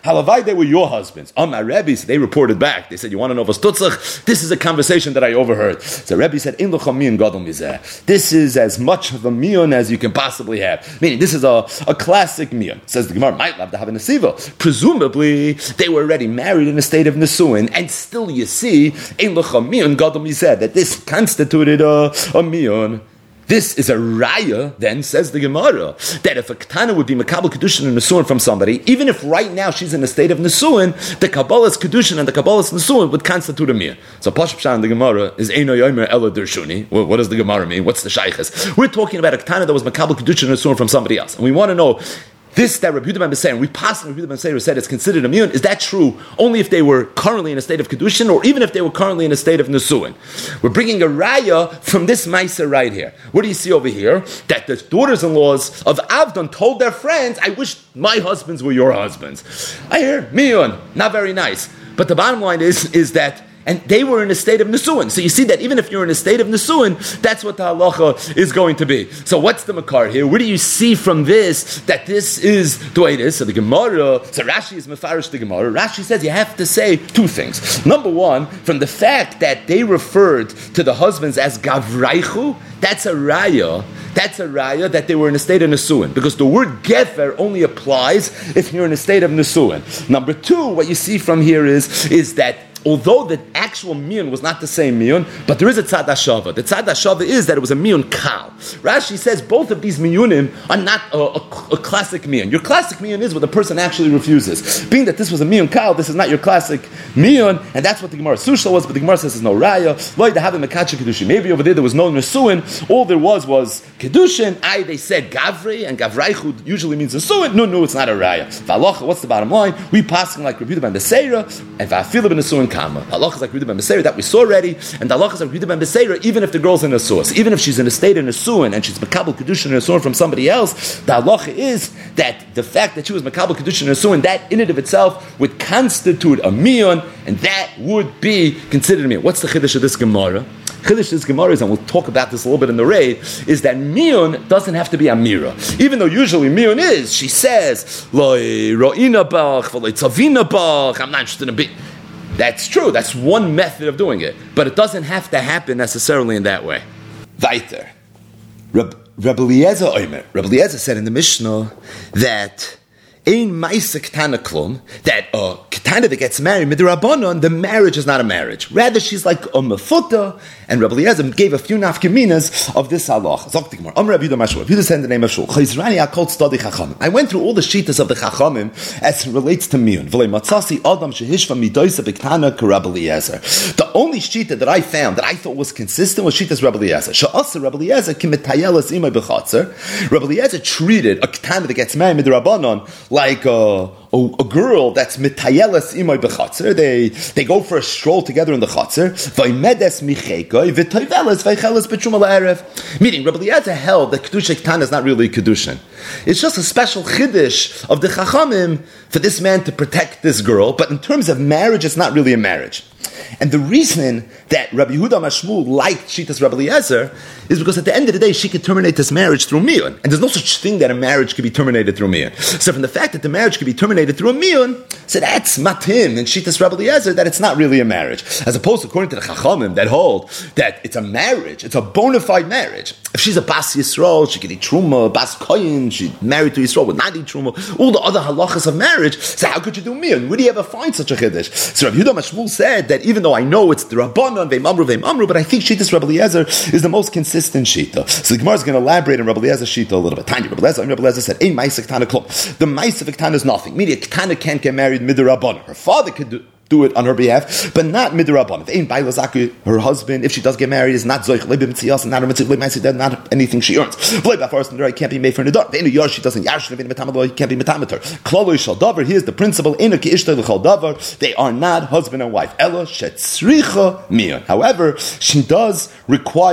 Halavai, they were your husbands. On my Rebbe, so they reported back. They said, you want to know what's tutzach? This is a conversation that I overheard. So Rebbe said, In l'cha miyun gadol mizeh. This is as much of a miyun as you can possibly have. Meaning, this is a, a classic miyun. Says the Gemara, might love to have a nesiva. Presumably, they were already married in a state of nesuin, and still you see, in l'cha miyun gadol mizeh, that this constituted a, a miyun. This is a raya, then, says the Gemara, that if a ketana would be makabel kedushin and nesuin from somebody, even if right now she's in a state of nesuin, the kabbalah's kedushin and the kabbalah's nesuin would constitute a mir. So Pashup Shan, the Gemara, is Eino Yomer Ela Dershuni. What does the Gemara mean? What's the shaykhis? We're talking about a ketana that was makabel kedushin and nesuin from somebody else. And we want to know, this that Rabbi Yehuda ben Beseir, we passed Rabbi Yehuda ben Beseir said it's considered a miyun. Is that true only if they were currently in a state of kedushin, or even if they were currently in a state of nesuin? We're bringing a raya from this ma'aser right here. What do you see over here? That the daughters-in-laws of Avdon told their friends, "I wish my husbands were your husbands." I hear miyun, not very nice. But the bottom line is is that. And they were in a state of nesuin. So you see that even if you're in a state of nesuin, that's what the halacha is going to be. So what's the makar here? Where do you see from this that this is the way it is? So the Gemara, so Rashi is mefarish the Gemara. Rashi says you have to say two things. Number one, from the fact that they referred to the husbands as gavraichu, that's a raya. That's a raya that they were in a state of nesuin, because the word gefer only applies if you're in a state of nesuin. Number two, what you see from here is, is that although the actual miyun was not the same miyun, but there is a tzad hashava. The tzad hashava is that it was a miyun kal. Rashi says both of these miyunim are not a, a, a classic miyun. Your classic miyun is what the person actually refuses. Being that this was a miyun kal, this is not your classic miyun, and that's what the Gemara Susha was, but the Gemara says there's no raya. Loy have a mekacha kedushin. Maybe over there there was no nesuin. All there was was kedushin. I they said gavri, and gavraichud usually means nesuin. No, no, it's not a raya. V'alocha, what's the bottom line? We passing like Rabbi Yehuda ben Beseira, and v'afilu ben nesuin kama. Halacha is like Rabbi Yehuda ben Beseira that we saw already, and the halacha is like Rabbi Yehuda ben Beseira even if the girl's in a source, even if she's in a state of nesuin and she's makabel kedushin and nesuin from somebody else. The halacha is that the fact that she was makabel kedushin and nesuin, that in and of itself would constitute a miyun, and that would be considered a miyun. What's the chiddush of this Gemara? Chiddush this Gemara is, and we'll talk about this a little bit in the raid, is that miyun doesn't have to be amira. Even though usually miyun is, she says, Loi ro'ina bach, v'loi tzavina bach, I'm not interested in a bit. That's true, that's one method of doing it. But it doesn't have to happen necessarily in that way. Weiter. Reb, Reb Eliezer Omer. Reb Eliezer said in the Mishnah that Ein Maisa Ketana Klum, that a Ketana that gets married, Midrabanon, the marriage is not a marriage. Rather, she's like a mefuta, and Rabbi Eliezer gave a few nafkeminas of this halacha. Zok the Gemara. Am Rabbi Yehuda Mashua. Yehuda said in the name of Shul. Chayzrani Akol Tzadi Chachamim. I went through all the shitas of the Chachamim as it relates to miyun. V'lei matzasi Adam shehishva midoisa b'Ketana k'Rabbi Eliezer. The only shita that I found that I thought was consistent was shitas Rabbi Eliezer. She'asa Rabbi Eliezer kimetayelas imay b'chatzer. Rabbi Eliezer treated a Ketana that gets married Midrabanon like a, a, a girl that's mitayelas imay bechatzer. They they go for a stroll together in the chatzer. Vaymedes michekoy v'toyveles vaycheles b'tshuma la'erev. Meaning, Rabbi Eliezer held that kedusha ketana is not really kedushin. It's just a special chiddush of the chachamim for this man to protect this girl. But in terms of marriage, it's not really a marriage. And the reason that Rabbi Yehuda Mashmul liked Shitas Rabbi Eliezer is because at the end of the day, she could terminate this marriage through miyun. And there's no such thing that a marriage could be terminated through miyun. So from the fact that the marriage could be terminated through a miyun, so that's matim in Shitas Rabbi Eliezer that it's not really a marriage. As opposed to, according to the Chachamim, that hold that it's a marriage, it's a bona fide marriage. If she's a Bas Yisrael, she can eat Truma, Bas Koyin, she's married to Yisrael, would not eat Truma, all the other halachas of marriage. So how could you do miyun? Where do you ever find such a chiddush? So Rabbi Yehuda Mashmul said that even though I know it's the Rabbanon, Ve'im Amru, Ve'im Amru, but I think Shitas Rabbi Eliezer is the most consistent Shita. So the Gemara is going to elaborate on Rabbi Eliezer's Shita a little bit. Tanya, Rabbi Eliezer, Rabbi Eliezer said, Ein Ma'aseh Ketana Klum. The Ma'aseh of Ketana is nothing. Meaning, a Ketana can't get married mid-Rabbanon. Her father could do do it on her behalf, but not midrabanan. If Ein Bailazaku, her husband, if she does get married, is not zoich lebim tziyas, not a mitzvah, not anything she earns. V'lei b'afaras nidar, can't be made for nidar. Ve'enu yar, she doesn't yarshin, ve'enu metamad, can't be metameter. Klalo shal davar, here's the principle. Enu ki ishta l'chal davar, they are not husband and wife. Ella shetzricha miyun. However, she does require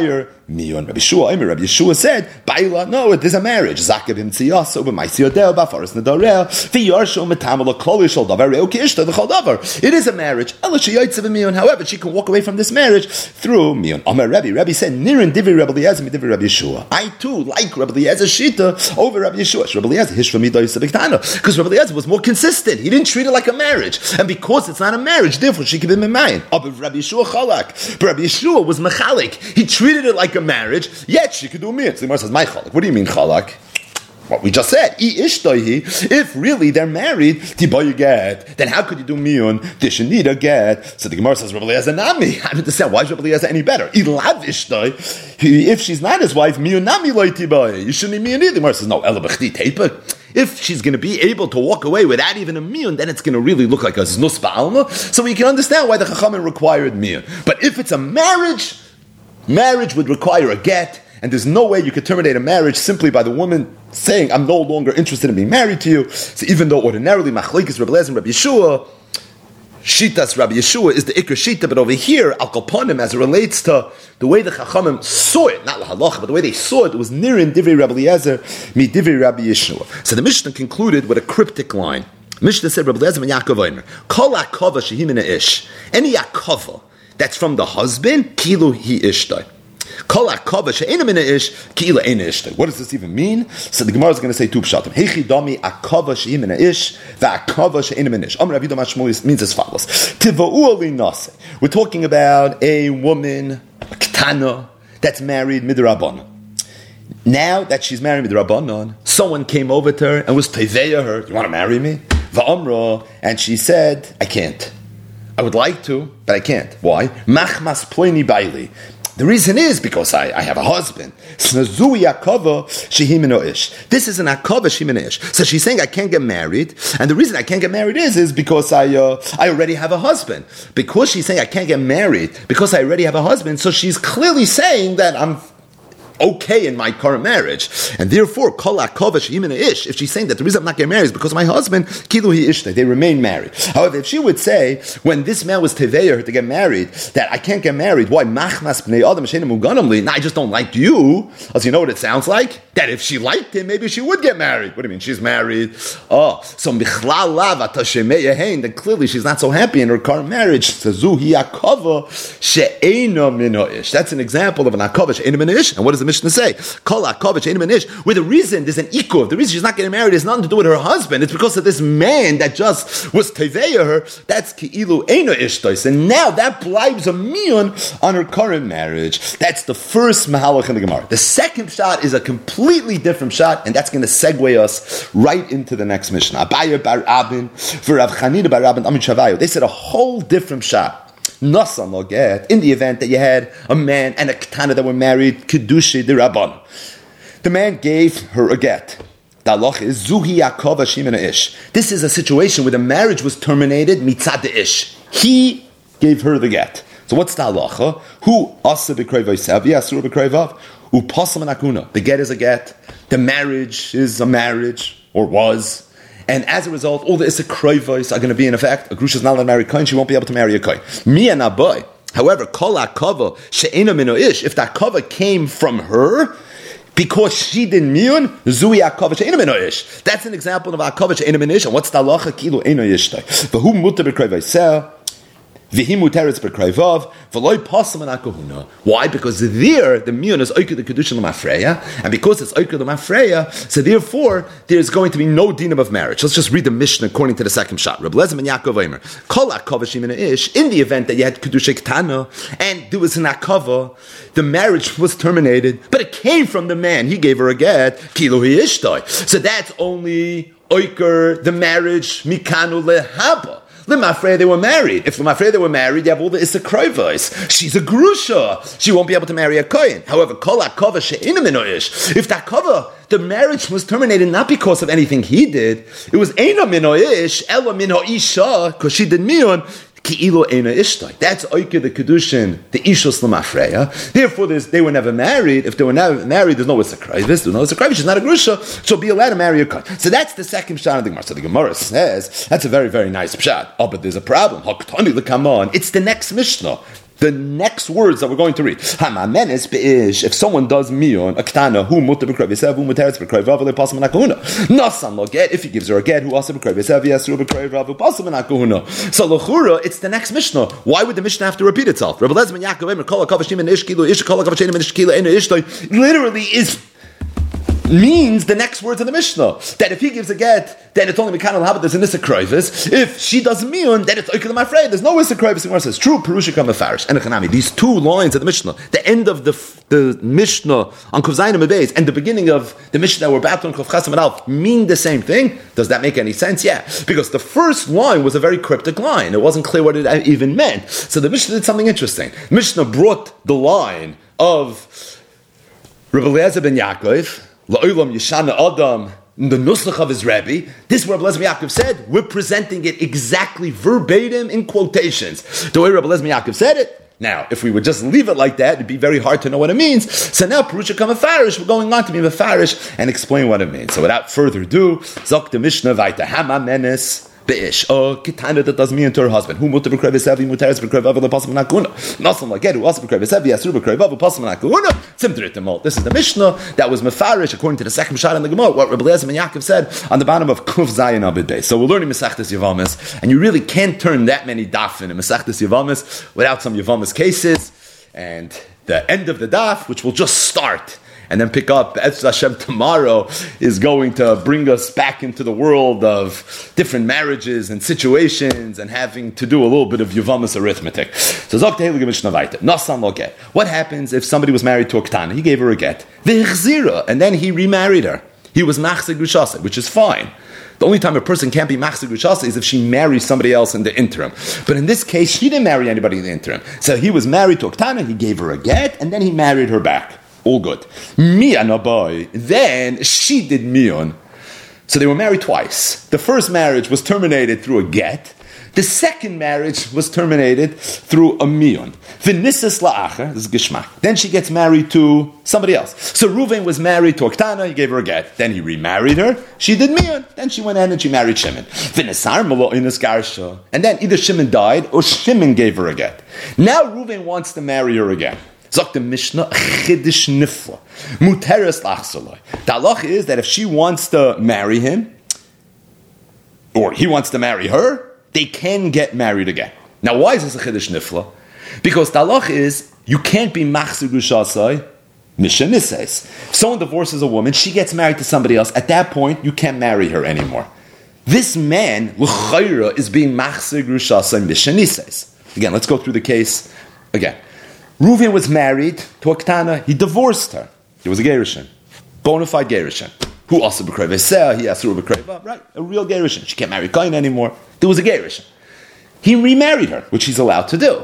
Miyun Rabbi Yeshua. Rabbi Yeshua said, Baila, no, it is a marriage. Zakab him tziyasa, b'maisi yodel, b'afaras nedorel, v'yarsho metamala kolishol davar reo kishta the davar. It is a marriage. Ela sheyotze b'miyun. However, she can walk away from this marriage through Miyun. Amar Rabbi. Rabbi said, Nirin divi Rabbi Eliezer mi divi Rabbi Yeshua. I too like Rabbi Eliezer's shita over Rabbi Yeshua. Rabbi Eliezer hishva midoy sebiktana, because Rabbi Eliezer was more consistent. He didn't treat it like a marriage, and because it's not a marriage, therefore she could be mine. But Rabbi Yeshua chalak. But Rabbi Yeshua was mechalik. He treated it like a marriage, yet she could do me. So the Gemara says, my chalak. What do you mean chalak? What we just said, if really they're married, you get, then how could you do miyun? They should need a get. So the Gemara says, Rabbi Eliezer nami. I don't understand. Why is Rabbi Eliezer any better? If she's not his wife, miyun nami loy tibai. You shouldn't need miyun either. The Gemara says, no, ela b'chdi teipa. If she's going to be able to walk away without even a miyun, then it's going to really look like a znus ba'alma. So we can understand why the chachamim required miyun. But if it's a marriage, marriage would require a get. And there's no way you could terminate a marriage simply by the woman saying, I'm no longer interested in being married to you. So even though ordinarily Machlekes Rabbi Eliezer and Rabbi Yeshua, Shitas Rabbi Yeshua is the Iker Shita, but over here, Al Kaponim, as it relates to the way the Chachamim saw it, not Lahalacha, but the way they saw it, it was Nirin Divrei Rabbi Eliezer, Mi Divrei Rabbi Yeshua. So the Mishnah concluded with a cryptic line. Mishnah said, Rabbi Eliezer and Yaakov Omer, Kol Akova Shehi Mina Ish. Any Akova that's from the husband, Kilu Hi Ishtoi. What does this even mean? So the Gemara is going to say two pshatim. Heichi dami akava she'im in ish va'akava she'im in ish. Amar Rabbi Yudam Hashmoli means as follows: Tiva'u ali nase. We're talking about a woman, a ketana, that's married midrabanan. Now that she's married midrabanan, someone came over to her and was teveya her. You want to marry me? Va'amra, and she said, I can't. I would like to, but I can't. Why? Machmas ploini baili. The reason is because I, I have a husband. This is an akava shehimina. So she's saying I can't get married, and the reason I can't get married is is because I uh, I already have a husband. Because she's saying I can't get married because I already have a husband, so she's clearly saying that I'm okay in my current marriage, and therefore kol akava shehimina ish. If she's saying that the reason I'm not getting married is because of my husband, kilu hi ishte, they remain married. However, if she would say when this man was teveya her to get married that I can't get married, why machmas bnei adam she'enim muganam? I just don't like you. As you know what it sounds like, that if she liked him, maybe she would get married. What do you mean? She's married. Oh, so michlal lav atashemeya hein. Then clearly she's not so happy in her current marriage. Zu hi akava she'ena mina ish. That's an example of an akava she'ena mina ish. And what does the Mishnah say? Kol akava she'ena mina ish. Where the reason there's an ikuv, the reason she's not getting married has nothing to do with her husband. It's because of this man that just was teveya her. That's ki'ilu ena ishtois. And now that blibes a miyun on her current marriage. That's the first mahalach in the Gemara. The second shot is a completely different shot, and that's going to segue us right into the next Mishnah. Abaye bar Abin for Rav Chanina bar Abin Amit Shavayo. They said a whole different shot. Nasan lo get, in the event that you had a man and a ketana that were married, Kedusha de Rabban. The man gave her a get. The halach is Zuhi Akava Shimena Ish. This is a situation where the marriage was terminated mitzad de Ish. He gave her the get. So what's the halacha? Who asa b'krei sav? Yes, ur b'krei vav. U pasam anakuna. The get is a get. The marriage is a marriage, or was. And as a result, all the Issa Kroivos are going to be in effect. A Grusha is not allowed to marry a Kohen, she won't be able to marry a Kohen. Mi and Abai. However, Kol HaKava she'ena mino ish. If that Kava came from her, because she didn't miyun, Zui HaKava she'ena mino ish. That's an example of HaKava she'ena mino ish. And what's the halacha? Kilu eno yishtai. V'hu mutar b'krei v'iseh. V'himu teretz b'krei vav. V'loi pasam an akahuna. Why? Because there, the miyun is oikid the kedushin l'mafreya. And because it's oikid l'mafreya, so therefore, there's going to be no dinam of marriage. Let's just read the Mishnah according to the second shot. Reb Lezim and Yaakov Eimer. Kol akava shimina ish. In the event that you had kedusha ketana, and there was an akava, the marriage was terminated, but it came from the man. He gave her a get. Kilo hi ishtoi. So that's only oiker, the marriage, mikanu lehaba. L'mafrei, they were married. If l'mafrei, they were married, you have all the Issa Kroivos. She's a Grusha. She won't be able to marry a Kohen. However, Kol HaKava she'ena mino ish. If that Kava, the marriage was terminated not because of anything he did, it was ena mino ish, ela mino isha, because she did miyun, ki'ilu ena ishtai. That's oike the kedushin, the ishos l'mafreya. Therefore, they were never married. If they were never married, there's no Issa Kroivos. There's no Issa Kroivos. She's not a Grusha. She'll be allowed to marry a Kohen. So that's the second pshat of the Gemara. So the Gemara says, that's a very, very nice pshat. Oh, but there's a problem. Haktani l'kamon. It's the next Mishnah. The next words that we're going to read. If someone does miyun, a ktana, who mutar b'krov yesev, who muteretz b'krov rav, le pasam nakahuna. Nasan lo get, if he gives her a get, who also b'krov yesev, yasru b'krov rav, pasam nakahuna. So l'chura, it's the next Mishnah. Why would the Mishnah have to repeat itself? Rabbi Eliezer ben Yaakov, Emer, kol ha'kavashim en ish kilu, ish kol ha'kavashim en ish kilu, en ish toy, literally is means the next words of the Mishnah. That if he gives a get, then it's only Mekanal Habit, there's an Issa Kroivis. If she does miyun, then it's Oikel Mafrei. There's no Issa Kroivis. The says, true, Perusha Kam Mefarish. And Echanami, these two lines of the Mishnah, the end of the the Mishnah on Kuf Zayin Mebeis and the beginning of the Mishnah that we're about to on Kuf Chasam and Alf mean the same thing. Does that make any sense? Yeah. Because the first line was a very cryptic line. It wasn't clear what it even meant. So the Mishnah did something interesting. Mishnah brought the line of Rabbi Eliezer ben Yaakov, La'olam Yeshana Adam, the nusach of his Rebbe. This is what Rabbi Eliezer ben Yaakov said. We're presenting it exactly verbatim in quotations. The way Rabbi Eliezer ben Yaakov said it. Now, if we would just leave it like that, it'd be very hard to know what it means. So now, Perusha Kam Mefarish, we're going on to be Mefarish and explain what it means. So without further ado, Zok the Mishnah Vaita Hama Menes Beish. Oh, Kitana that does mean to her husband. Who mutar b'krov yesev, muteretz b'krov rav, le pasam nakuna. Nasan lo get, who also b'krov yesev, yasru b'krov rav, pasam nakuna. Simtrit demol. This is the Mishnah that was Mefarish according to the second shot in the Gemara. What Rabbi Eliezer ben Yaakov said on the bottom of Kuf Zayin Abed Beis. So we're learning Masechtas Yavamis, and you really can't turn that many daf in Masechtas Yavamis without some Yavamis cases. And the end of the daf, which will just start and then pick up, Be'ez Hashem tomorrow, is going to bring us back into the world of different marriages and situations and having to do a little bit of Yavamis arithmetic. So Zok Tehillah Mishnah Vaita. Nasan lo get. What happens if somebody was married to a Ktana? He gave her a get. V'chzira, and then he remarried her. He was Machzeg Rishasa, which is fine. The only time a person can't be Machzeg Rishasa is if she marries somebody else in the interim. But in this case, she didn't marry anybody in the interim. So he was married to a Ktana, he gave her a get, and then he married her back. All good. Mian aboy. Then she did mion. So they were married twice. The first marriage was terminated through a get. The second marriage was terminated through a mion. V'nisas la'acher. This is gishmak. Then she gets married to somebody else. So Reuven was married to Oktana. He gave her a get. Then he remarried her. She did mion. Then she went in and she married Shimon. V'nisar malo inas garsha. And then either Shimon died or Shimon gave her a get. Now Reuven wants to marry her again. Sagt the Mishnah, Chidish Nifla. Muteres lachsaloi. The halach is that if she wants to marry him, or he wants to marry her, they can get married again. Now, why is this a Chidish Nifla? Because the halach is, you can't be Machzeg Rishasai, Mishanisais. If someone divorces a woman, she gets married to somebody else. At that point, you can't marry her anymore. This man, L'chayra, is being Machzeg Rishasai, Mishanisais. Again, let's go through the case again. Reuven was married to a Ktana. He divorced her. He was a Gerushin. Bona fide Gerushin. Who also b'krov Eseh, he asked her b'krov, right? A real Gerushin. She can't marry Kain anymore. There was a Gerushin. He remarried her, which he's allowed to do.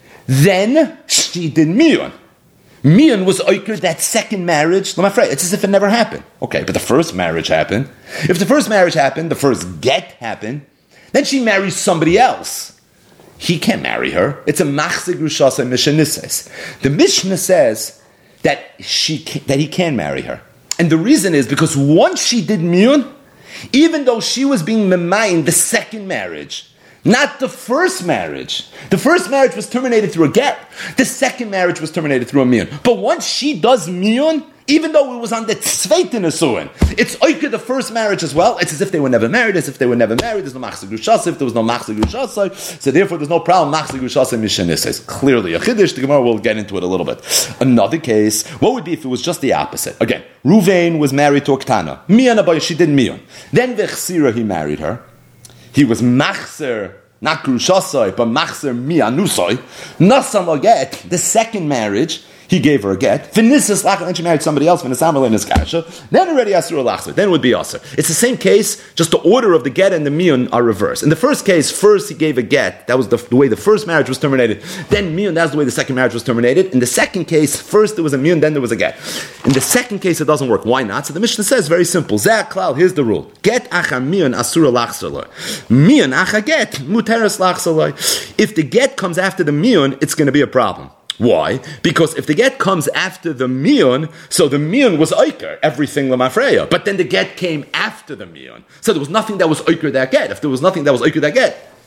Then she did miyun. Miyun was oiker that second marriage. I'm afraid it's as if it never happened. Okay, but the first marriage happened. If the first marriage happened, the first get happened, then she marries somebody else. He can't marry her. It's a machzeg rushasa mishanises. The Mishnah says that she can, that he can marry her, and the reason is because once she did miyun, even though she was being memayin the second marriage, not the first marriage. The first marriage was terminated through a get. The second marriage was terminated through a miyun. But once she does miyun, even though it was on the tzveitin asuin, it's oiker the first marriage as well. It's as if they were never married. As if they were never married. There's no machzeg rushasa. If there was no machzeg rushasa, so therefore there's no problem. Machzeg rushasa mishanises. Clearly a chiddush. The Gemara will get into it a little bit. Another case, what would be if it was just the opposite? Again, Reuven was married to Oktana. Miyan abayah, she did miyun. Then v'chsira, he married her. He was machzer, not grushasai, but machzer mianusai. Nasam aget, the second marriage, he gave her a get. V'nisas lach, and she married somebody else. V'nisam alenis kasha. Then already asur lachzer. Then it would be asur. It's the same case. Just the order of the get and the miyun are reversed. In the first case, first he gave a get. That was the, the way the first marriage was terminated. Then miyun. That's the way the second marriage was terminated. In the second case, first there was a miyun, then there was a get. In the second case, it doesn't work. Why not? So the Mishnah says very simple. Zeh klal. Here's the rule. Get acha miyun asur lachzer. Miyun acha get muteres lachzer. If the get comes after the miyun, it's going to be a problem. Why? Because if the get comes after the miyun, so the miyun was oiker, everything lemafreya. But then the get came after the miyun. So there was nothing that was oiker that get. If there was nothing that was oiker that get,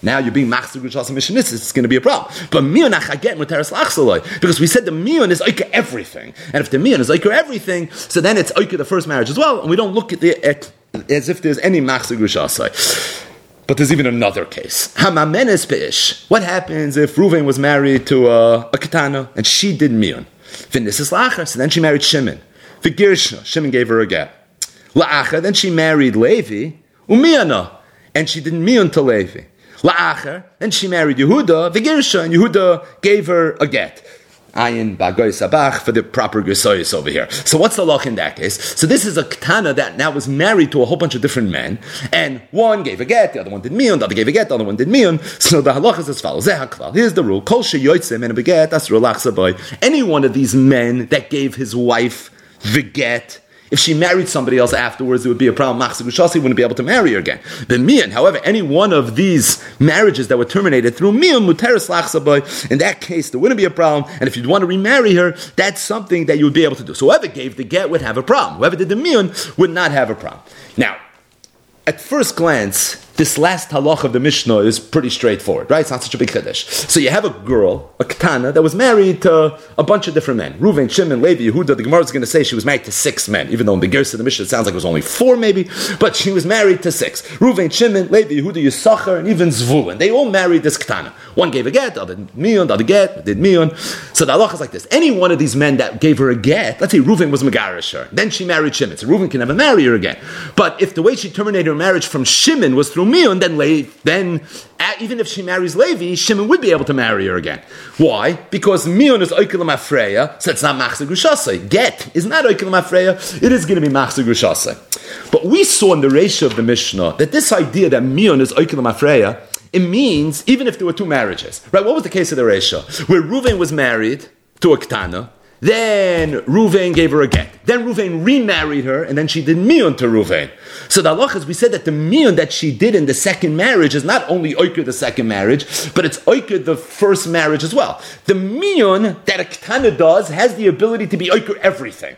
Now you're being machzir grushas and mishnitz, it's going to be a problem. But miyun achaget muteres lachsaloi, because we said the miyun is oika everything, and if the miyun is oika everything, so then it's oika the first marriage as well, and we don't look at it at, as if there's any machzir grushas. But there's even another case. Hamamenes beish. What happens if Reuven was married to a, a katana and she did miyun? V'nisis la'achar, so then she married Shimon. V'girshna, Shimon gave her a get. La'achar, then she married Levi, umiyana, and she did miyun to Levi. La'achar, then she married Yehuda, v'girsha, and Yehuda gave her a get. Ayin ba'goy sabach for the proper gesoyis over here. So what's the loch in that case? So this is a katana that now was married to a whole bunch of different men, and one gave a get, the other one did miyun, the other gave a get, the other one did miyun. So the halach is as follows. Here's the rule. Kol sheyotzim and a beget, that's relachsaboy. Any one of these men that gave his wife the get, if she married somebody else afterwards, it would be a problem. Machzir grushas, he wouldn't be able to marry her again. But miyun, however, any one of these marriages that were terminated through miyun, muteres lachsaboy, in that case, there wouldn't be a problem. And if you'd want to remarry her, that's something that you would be able to do. So whoever gave the get would have a problem. Whoever did the miyun would not have a problem. Now, at first glance, this last halach of the Mishnah is pretty straightforward, right? It's not such a big chiddush. So you have a girl, a katana, that was married to a bunch of different men. Reuven, Shimon, Levi, Yehuda. The Gemara is going to say she was married to six men, even though in the Gersa of the Mishnah it sounds like it was only four maybe, but she was married to six. Reuven, Shimon, Levi, Yehuda, Yisachar, and even Zvulun. They all married this katana. One gave a get, the other did miyun, the other get, did miyun. So the halach is like this. Any one of these men that gave her a get, let's say Reuven was megarish her, then she married Shimon. So Reuven can never marry her again. But if the way she terminated her marriage from Shimon was through miyun, then Levi, then uh, even if she marries Levi, Shimon would be able to marry her again. Why? Because miyun is oikel mafreya, so it's not machzir grushasei. Get is not oikel mafreya, it is going to be machzir grushasei. But we saw in the ratio of the Mishnah that this idea that miyun is oikel mafreya, it means even if there were two marriages. Right? What was the case of the ratio? Where Reuven was married to a ketana, then Reuven gave her a get. Then Reuven remarried her, and then she did miyun to Reuven. So the halach is, we said that the miyun that she did in the second marriage is not only oiker the second marriage, but it's oiker the first marriage as well. The miyun that a ketana does has the ability to be oiker everything.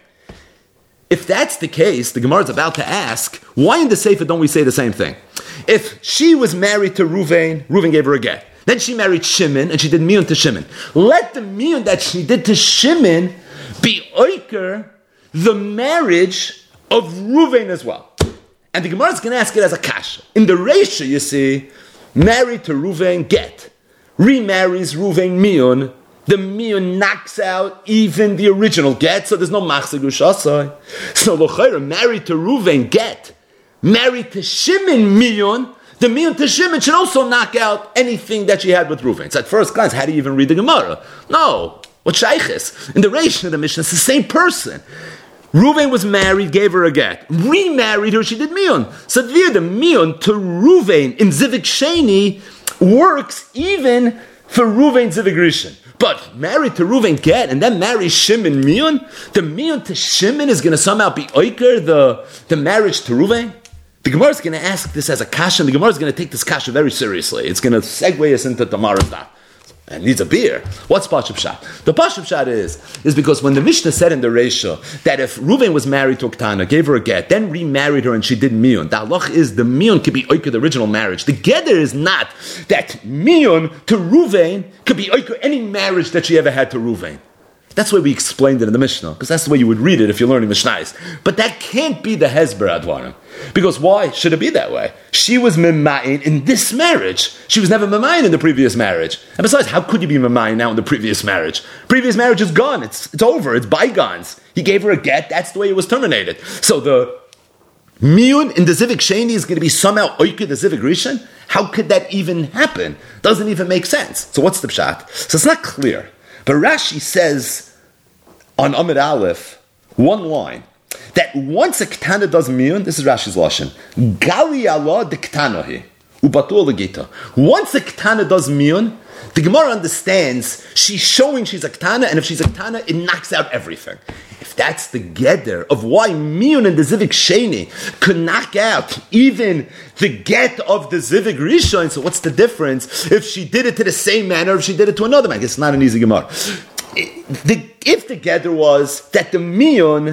If that's the case, the Gemara is about to ask, why in the Sefer don't we say the same thing? If she was married to Reuven, Reuven gave her a get. Then she married Shimon, and she did miyun to Shimon. Let the miyun that she did to Shimon be oiker the marriage of Reuven as well. And the Gemara is going to ask it as a kasha. In the Reisha, you see, married to Reuven, get. Remarries Reuven miyun. The miyun knocks out even the original get, so there's no machzir grushasei. So l'chayra, married to Reuven, get. Married to Shimon miyun. The miyun to Shimon should also knock out anything that she had with Reuven. So at first glance, how do you even read the Gemara? No. What shaykhis? In the Reish of the Mishnah, it's the same person. Reuven was married, gave her a get. Remarried her, she did miyun. So there, the miyun to Reuven in Zivik Sheni works even for Reuven Zivik Rishon. But married to Reuven get and then marry Shimon miyun, the miyun to Shimon is going to somehow be oiker the, the marriage to Reuven? The Gemara is going to ask this as a kasha, and the Gemara is going to take this kasha very seriously. It's going to segue us into tomorrow's daf. And needs a beer. What's Pashup Shat? The Pashup Shat is, is because when the Mishnah said in the Reisha that if Reuven was married to Oktana, gave her a get, then remarried her and she did miyun, the halach is the miyun could be oiker the original marriage. The gether is not that miyun to Reuven could be oiker any marriage that she ever had to Reuven. That's the way we explained it in the Mishnah, because that's the way you would read it if you're learning Mishnayos. But that can't be the Hezber Advarim. Because why should it be that way? She was Memayin in this marriage. She was never Memayin in the previous marriage. And besides, how could you be Memayin now in the previous marriage? Previous marriage is gone. It's it's over. It's bygones. He gave her a get. That's the way it was terminated. So the miyun in the Zivik Sheni is going to be somehow oiker the Zivik Rishon? How could that even happen? Doesn't even make sense. So what's the pshat? So it's not clear. But Rashi says on Amid Aleph, one line, that once a ketana does miyun, this is Rashi's lashon, gali Allah de ketanohi, ubatul legita. Once a ketana does miyun, the Gemara understands she's showing she's a ketana, and if she's a ketana, it knocks out everything. If that's the geder of why miyun and the Zivik Sheni could knock out even the get of the Zivik Rishon, so what's the difference if she did it to the same man or if she did it to another man? It's not an easy Gemara. If the geder was that the miyun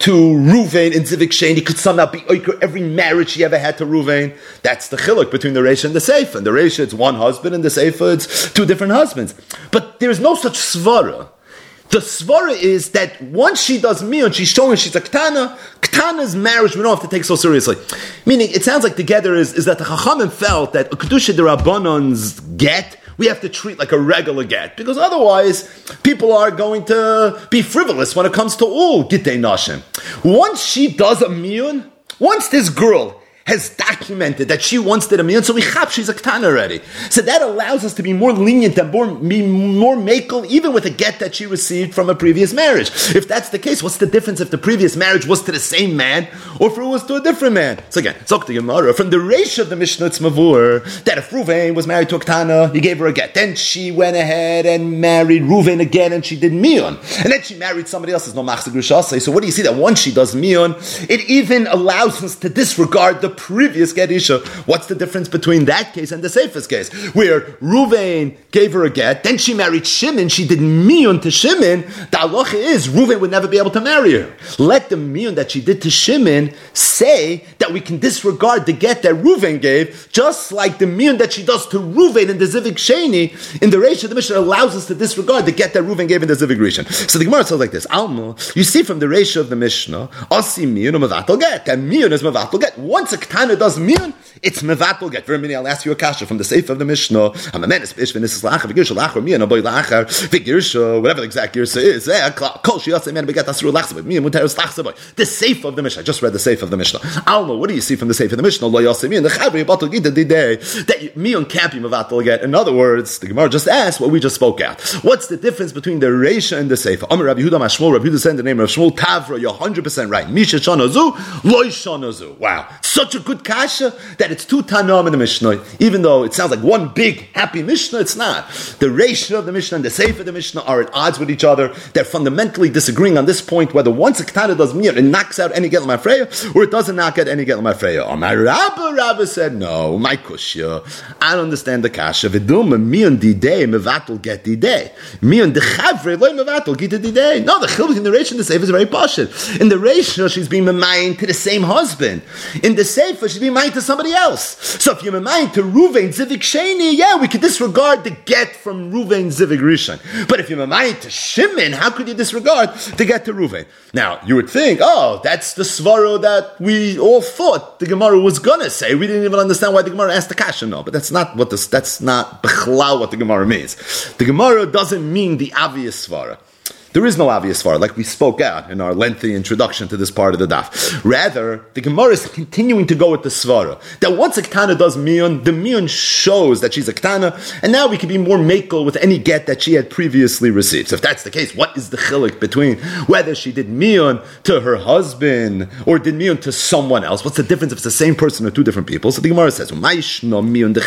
to Ruvain in Zivik Sheni could somehow be oiker every marriage she ever had to Ruvain. That's the chiluk between the Reisha and the Seifa. And the Reisha, it's one husband, and the Seifa, it's two different husbands. But there's no such svara. The svara is that once she does miyun, she's showing she's a ktana. Ktana's marriage we don't have to take so seriously. Meaning, it sounds like together is, is that the Chachamim felt that a kedusha derabbanon's get we have to treat like a regular get, because otherwise people are going to be frivolous when it comes to all gitei nashim. Once she does a miyun, once this girl has documented that she wants to the miyun, so we chap, she's a ktan already. So that allows us to be more lenient and more, be more makel, even with a get that she received from a previous marriage. If that's the case, what's the difference if the previous marriage was to the same man, or if it was to a different man? So again, Zok the Gemara, from the Reish of the Mishnah it's Mavur, that if Ruvain was married to a ktana, he gave her a get. Then she went ahead and married Ruvain again, and she did miyun. And then she married somebody else, there's no machzah grushasei. So what do you see? That once she does miyun, it even allows us to disregard the previous get isha. What's the difference between that case and the safest case? Where Ruvain gave her a get, then she married Shimon, she did miyun to Shimon, the halacha is Ruvain would never be able to marry her. Let the miyun that she did to Shimon say that we can disregard the get that Ruvain gave, just like the miyun that she does to Ruvain in the Zivik Sheni, in the Reish of the Mishnah allows us to disregard the get that Ruvain gave in the Zivik Rishon. So the Gemara says like this, Alma, you see from the Reish of the Mishnah, Asi miyun mevatel get, that miyun is mevatel get. Once a Ktana does miyun, it's mevatel get. Very many, I'll ask you a kasha from the Seif of the Mishnah. I'm a menace, bish, v'nisas la'achar, v'girsha la'achar, miyun, aboy la'achar, v'girsha, whatever the exact girsa is, eh, kol shiyasa, man, beget asru la'achsabay, miyun, muteris la'achsabay. The Seif of the Mishnah, I just read the Seif of the Mishnah. Alma, what do you see from the Seif of the Mishnah? Lo yasa miyun, the chavri, batel gita didei, that miyun can't be mevatel get. In other words, the Gemara just asked what we just spoke out. What's the difference between the Reisha and the Seif? Amar Rabbi Yehuda Mashmol, Rabbi Yehuda said in the name of Shmuel, Tavra, you're one hundred percent right. Misha shanazu, loy shanazu. Wow. Such a good kasha that it's two Tanam in the Mishnah. Even though it sounds like one big happy Mishnah, it's not. The Reisha of the Mishnah and the Seif of the Mishnah are at odds with each other. They're fundamentally disagreeing on this point, whether once a Ketana does miyun, it knocks out any get l'mafreya, or it doesn't knock out any get l'mafreya. Oh, my Rabba, Rabba said, no, my kushya. I don't understand the kasha. V'dum miyun didei mevatel get didei. Miyun dechavre loy mevatel get didei. No, the chiluk between the Reisha and the Seif is very pashut. In the Reisha, she's being memayin to the same husband. In the Sefer, she's being memayin to somebody else. So if you're memayin to Ruvain Zivik Sheni, yeah, we could disregard the get from Ruvain Zivik Rishon. But if you're memayin to Shimon, how could you disregard the get to Ruvain? Now, you would think, oh, that's the svaro that we all thought the Gemara was gonna say. We didn't even understand why the Gemara asked the kasha. No, but that's not what this, that's not b'chlal what the Gemara means. The Gemara doesn't mean the obvious svara. There is no obvious svara, like we spoke out in our lengthy introduction to this part of the daf. Rather, the Gemara is continuing to go with the svara, that once a ktana does miyun, the miyun shows that she's a ktana, and now we can be more makel with any get that she had previously received. So if that's the case, what is the chilik between whether she did miyun to her husband or did miyun to someone else? What's the difference if it's the same person or two different people? So the Gemara says, why is it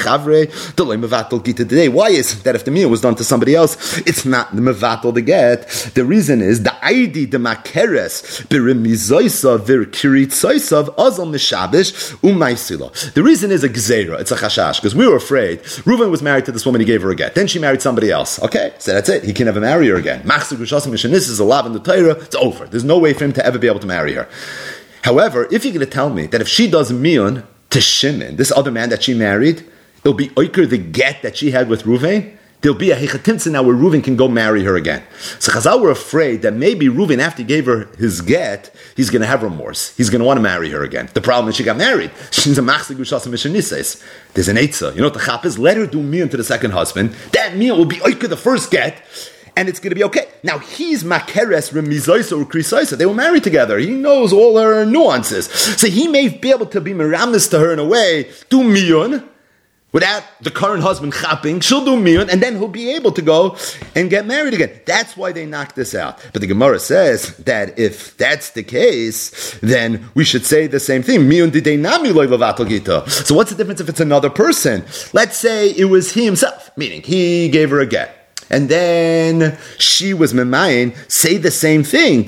that if the miyun was done to somebody else, it's not the mevatel the get? The reason is the ID the makeres birimizoisa virkiritzoisav azal mishabish umaisila. The reason is a gzeira. It's a chashash because we were afraid. Reuven was married to this woman. He gave her a get. Then she married somebody else. Okay, so that's it. He can never marry her again. Machzor Gushasam Mishanis is a lav in the Torah. It's over. There's no way for him to ever be able to marry her. However, if you're going to tell me that if she does miyun to Shimon, this other man that she married, it'll be oiker the get that she had with Reuven. There'll be a hechatimtza now where Reuven can go marry her again. So Chazal were afraid that maybe Reuven, after he gave her his get, he's going to have remorse. He's going to want to marry her again. The problem is she got married. She's a machzor gushasam mishanises. There's an eitzah. You know what the chap is? Let her do miyun to the second husband. That miyun will be oika the first get, and it's going to be okay. Now he's makeres remizoisa or krisoisa. They were married together. He knows all her nuances. So he may be able to be meramis to her in a way, do miyun, without the current husband chapping, she'll do miyun, and then he'll be able to go and get married again. That's why they knocked this out. But the Gemara says that if that's the case, then we should say the same thing. Miyun didei nami loy levatel gita. So what's the difference if it's another person? Let's say it was he himself, meaning he gave her a get, and then she was memayin, say the same thing, that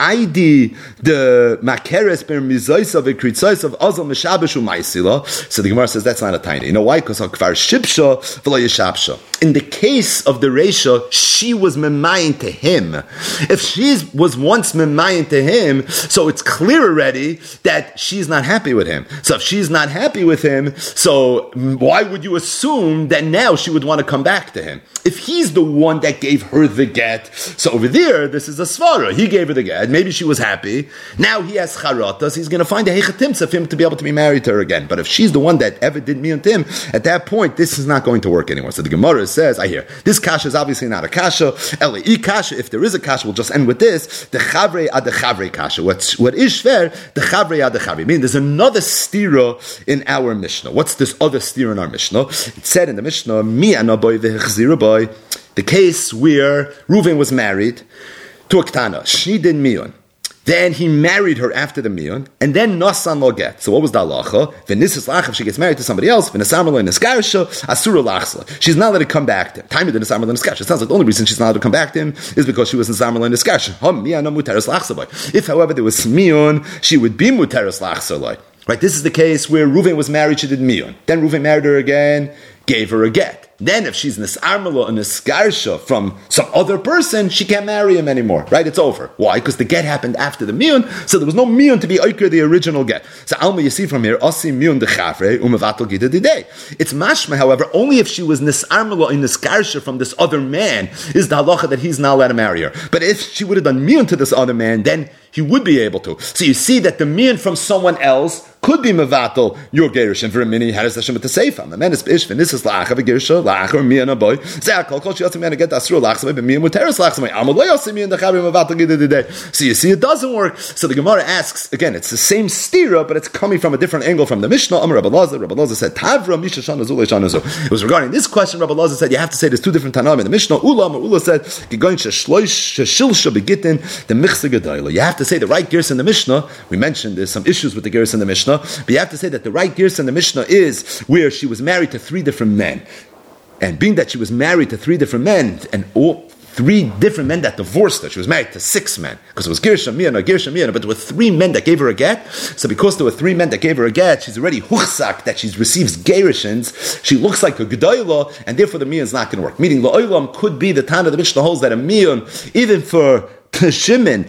Aidi the Makeres ber Mizaisa v'Kritzaisa v'Azal Meshabeshu Ma'isila. So the Gemara says that's not a tiny. You know why? Because Kvar Shipsha v'Lo Yeshabsha. In the case of the Reisha, she was memayin to him. If she was once memayin to him, so it's clear already that she's not happy with him. So if she's not happy with him, so why would you assume that now she would want to come back to him? If he's the one that gave her the get, so over there, this is a svara. He gave her the get. Maybe she was happy. Now he has charatas. He's going to find a hechatimsa for him to be able to be married to her again. But if she's the one that ever did me and him, at that point, this is not going to work anymore. So the Gemara says, I hear, this kasha is obviously not a kasha. Eli kasha, if there is a kasha, we'll just end with this. The chavrei ad the chavrei kasha. What's, what is fair? The chavrei ad the chavrei. Meaning there's another stira in our Mishnah. What's this other stira in our Mishnah? It said in the Mishnah, mi anaboy v'hechziru boy. The case where Reuven was married to a ktana, she did miyun. Then he married her after the miyun, and then nasan lo get. So what was the halacha? V'nisis lach, if she gets married to somebody else, v'nesamar lo neskarsha, asura lachsla. She's not allowed to come back to him. Time of the nesamar lo neskarsha. It sounds like the only reason she's not allowed to come back to him is because she was nesamar lo neskarsha. Hom miyana muteres lachsa. If, however, there was miyun, she would be muteres lachsa. Right? This is the case where Reuven was married, she did miyun. Then Reuven married her again, gave her a get. Then if she's nisarmala and niskarsha from some other person, she can't marry him anymore. Right? It's over. Why? Because the get happened after the miyun, so there was no miyun to be oiker the original get. So Alma, you see from here, asi miyun de chavre umavatal gida didei. It's mashma, however, only if she was nisarmala and niskarsha from this other man is the halacha that he's not allowed to marry her. But if she would have done miyun to this other man, then he would be able to. So you see that the miyun from someone else could be mevatel your gerushin for a mini. How does Hashem to say from the man is ish v'nisas la'achav gerusha la'achar miyan aboy ze'akol kol sheyasem man get asur la'achsam but miyan muteres la'achsam amol lo yasim miyan dachavim mevatel gida today. So you see, it doesn't work. So the Gemara asks again. It's the same stira, but it's coming from a different angle from the Mishnah. Amar Rabbi Lazar. Rabbi Lazar said Tavra misha shana zu leishana zu. It was regarding this question. Rabbi Lazar said you have to say there's two different tanaim in the Mishnah. Ula Amar Ula said gegoin sheshloish sheshilsha begitin the michse gedayla. You have to say the right gears in the Mishnah. We mentioned there's some issues with the gears in the Mishnah. But you have to say that the right gears in the Mishnah is where she was married to three different men. And being that she was married to three different men, and all three different men that divorced her, she was married to six men, because it was Girsha Miyana, Girsha Miyana, but there were three men that gave her a get. So because there were three men that gave her a get, she's already huchsak, that she receives gerishins, she looks like a gedayla, and therefore the Miyan is not going to work. Meaning, La'olam could be the Tana, the Mishnah holds that a Miyan, even for Shimon,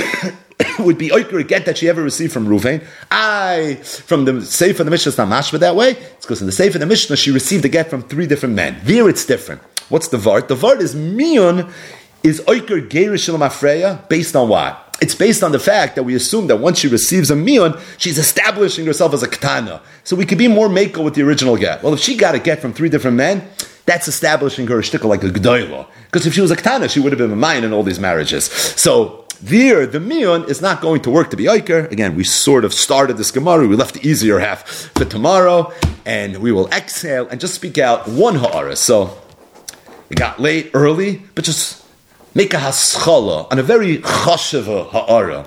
would be oiker get that she ever received from Reuven. I, from the Sefer of the Mishnah, it's not mashma that way. It's because in the Sefer of the Mishnah, she received a get from three different men. There it's different. What's the vart? The vart is miyun is oiker gerish mafreya based on what? It's based on the fact that we assume that once she receives a miyun, she's establishing herself as a ketana. So we could be more meko with the original get. Well, if she got a get from three different men, that's establishing her a shtickle like a g'dayla. Because if she was a ketana, she would have been a mine in all these marriages. So there, the miyun is not going to work to be oiker. Again, we sort of started this Gemara. We left the easier half for tomorrow, and we will exhale and just speak out one ha'ara. So it got late early, but just make a haschala on a very chasheva ha'ara,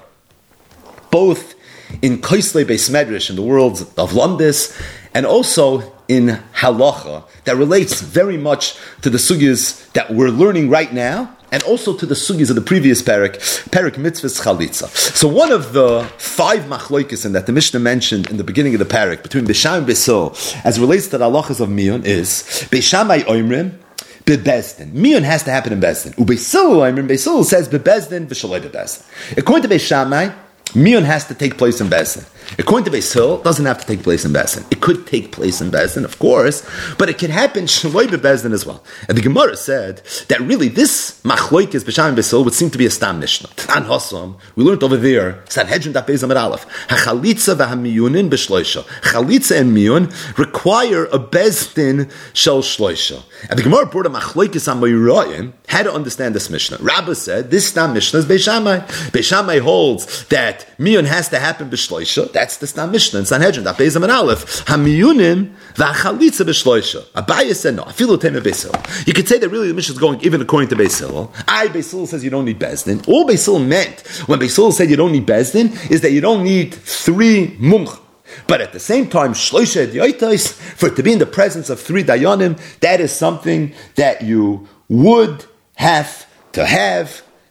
both in Koisle Beis Medrash in the world of Lundis, and also in halacha that relates very much to the sugyas that we're learning right now, and also to the sugyas of the previous parak, parak mitzvahs chalitza. So one of the five machloikis that the Mishnah mentioned in the beginning of the parak between Bisham and Beisil, as relates to the halachas of miyun, is Beishamai oimrim bebezdin. Miyun has to happen in bezdin. Ubeisil oimrim, Beisil says bebezdin v'shalei bebezdin. According to Beishamai, miyun has to take place in bezdin. According to Beis Hill, it doesn't have to take place in Bezdin. It could take place in Bezdin, of course, but it can happen shaloi bebezdin as well. And the Gemara said that really this machloikis b'sham and Beis Hill would seem to be a stam mishnah. Tan Hossam, we learned over there, Sanhedrin daf beis amud aleph, hachalitza v'hamiyunin b'shloisha. Chalitza and miyun require a bezdin shel shloisha. And the Gemara brought a machloikis on Moirayim, how to understand this mishnah. Rabbah said, this stam mishnah is Beis Shammai. Beis Shammai holds that miyun has to happen b'shloisha. That's the Stam Mishnah in Sanhedrin. That Beis Amud Aleph. Hamiyunim v'achalitza b'shloisha. Abaye said no. Afilu teim Beis Hill. You could say that really the Mishnah is going even according to Beis Hill. I Beis Hill says you don't need bezdin. All Beis Hill meant when Beis Hill said you don't need bezdin is that you don't need three mumch. But at the same time, shloisha diyaitais, for it to be in the presence of three dayanim, that is something that you would have to have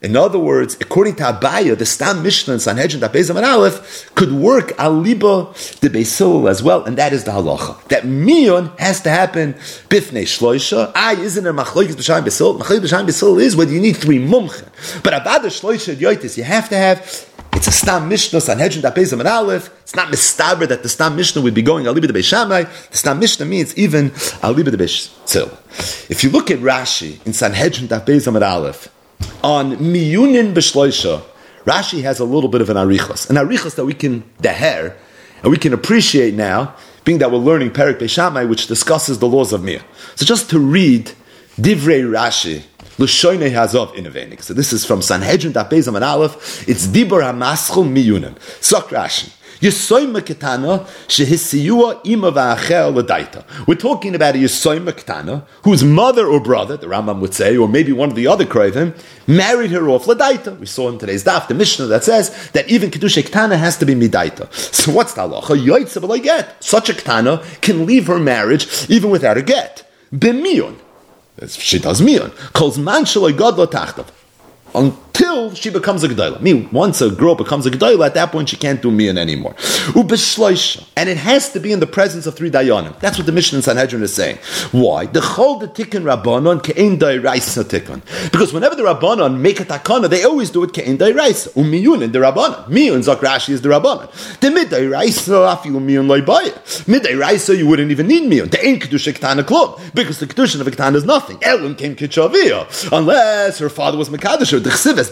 In other words, according to Abaya, the Stam Mishnah in Sanhedrin Daf Beis Amud Aleph could work al liba the Beis Hillel as well, and that is the halacha. That miyun has to happen bifnei shloisha. I isn't a machlokes b'shayim Beis Hillel. Machlokes b'shayim Beis Hillel is whether you need three mumchen. But avada shloisha yotis, you have to have. It's a Stam Mishnah, Sanhedrin Daf Beis Amud Aleph. It's not mistaber that the Stam Mishnah would be going al liba the Beis Shammai. The Stam Mishnah means even al liba the Beis Hillel. If you look at Rashi in Sanhedrin Daf Beis Amud Aleph, on miyunin b'shloisha, Rashi has a little bit of an arichos, an arichos that we can deher, and we can appreciate now, being that we're learning Perek Beis Shammai, which discusses the laws of Miyah. So just to read Divrei Rashi, L'shoinei Hazov Innovenik. So this is from Sanhedrin Daf Beis Amud Aleph. It's Dibur HaMaschul Miyunin. Sok Rashi. Yesoyma Ketana Shehisiyua Ima Va'achel L'daita. We're talking about a Yesoyma Ketana whose mother or brother, the Rambam would say, or maybe one of the other Krevim, married her off L'daita. We saw in today's daf the Mishnah that says that even Kedusha Ketana has to be Midaita. So what's the halacha? Yoitza b'lo get. Such a Ketana can leave her marriage even without a get. B'miyun. She does miyun. Calls man shaloi gadlo tachtav. Until she becomes a Gedolah. I mean, once a girl becomes a Gedolah, at that point she can't do miyun anymore. Ubeshloisha. And it has to be in the presence of three dayanim. That's what the Mishnah in Sanhedrin is saying. Why? The chol the tikkun rabbanon ke'en da'iraisa tikkun. Because whenever the rabbanon make a takana, they always do it ke'en da'iraisa. Umiyun in the rabbanon. Miyun, Zok Rashi, is the rabbanon. The mid da'iraisa, afilu miyun lo'ibaya. Mid da'iraisa, you wouldn't even need miyun. The ain't kedusha ketana klub. Because the kedusha of a ketana is nothing. Elun came kitchaviyah. Unless her father was mekadosh. So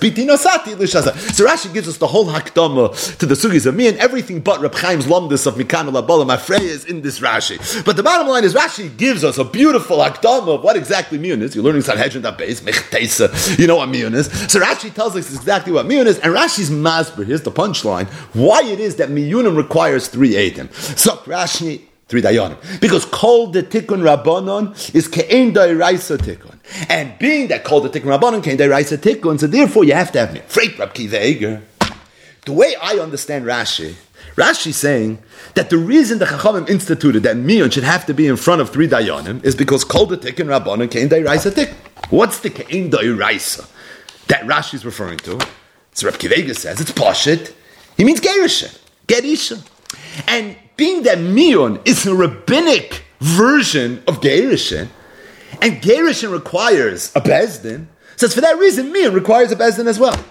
Rashi gives us the whole hakdama to the sugis of me and everything but Reb Chaim's lumdus of Mikan Labola Mafreya is in this Rashi. But the bottom line is Rashi gives us a beautiful hakdama of what exactly miyun is. You're learning Sanhedrin Daf Beis, Mechteisa, you know what miyun is. So Rashi tells us exactly what miyun is, and Rashi's masber, here's the punchline, why it is that miyunim requires three edim. So Rashi, three dayanim. Because called the tikkun rabbanon is ke'en da'iraisa tikkun. And being that called the tikkun rabbanon, ke'en da'iraisa tikkun, so therefore you have to have me. Freit Rab Kiva Eiger. The way I understand Rashi, Rashi's saying that the reason the Chachamim instituted that miyun should have to be in front of three dayanim is because called the tikkun rabbanon, ke'en da'iraisa tikkun. What's the ke'en da'iraisa that Rashi's referring to? So Rab Kiva Eiger says, it's pashit. He means gerisha, gerisha. And being that miyun is a rabbinic version of gerushin, and gerushin requires a bezdin, so for that reason miyun requires a bezdin as well.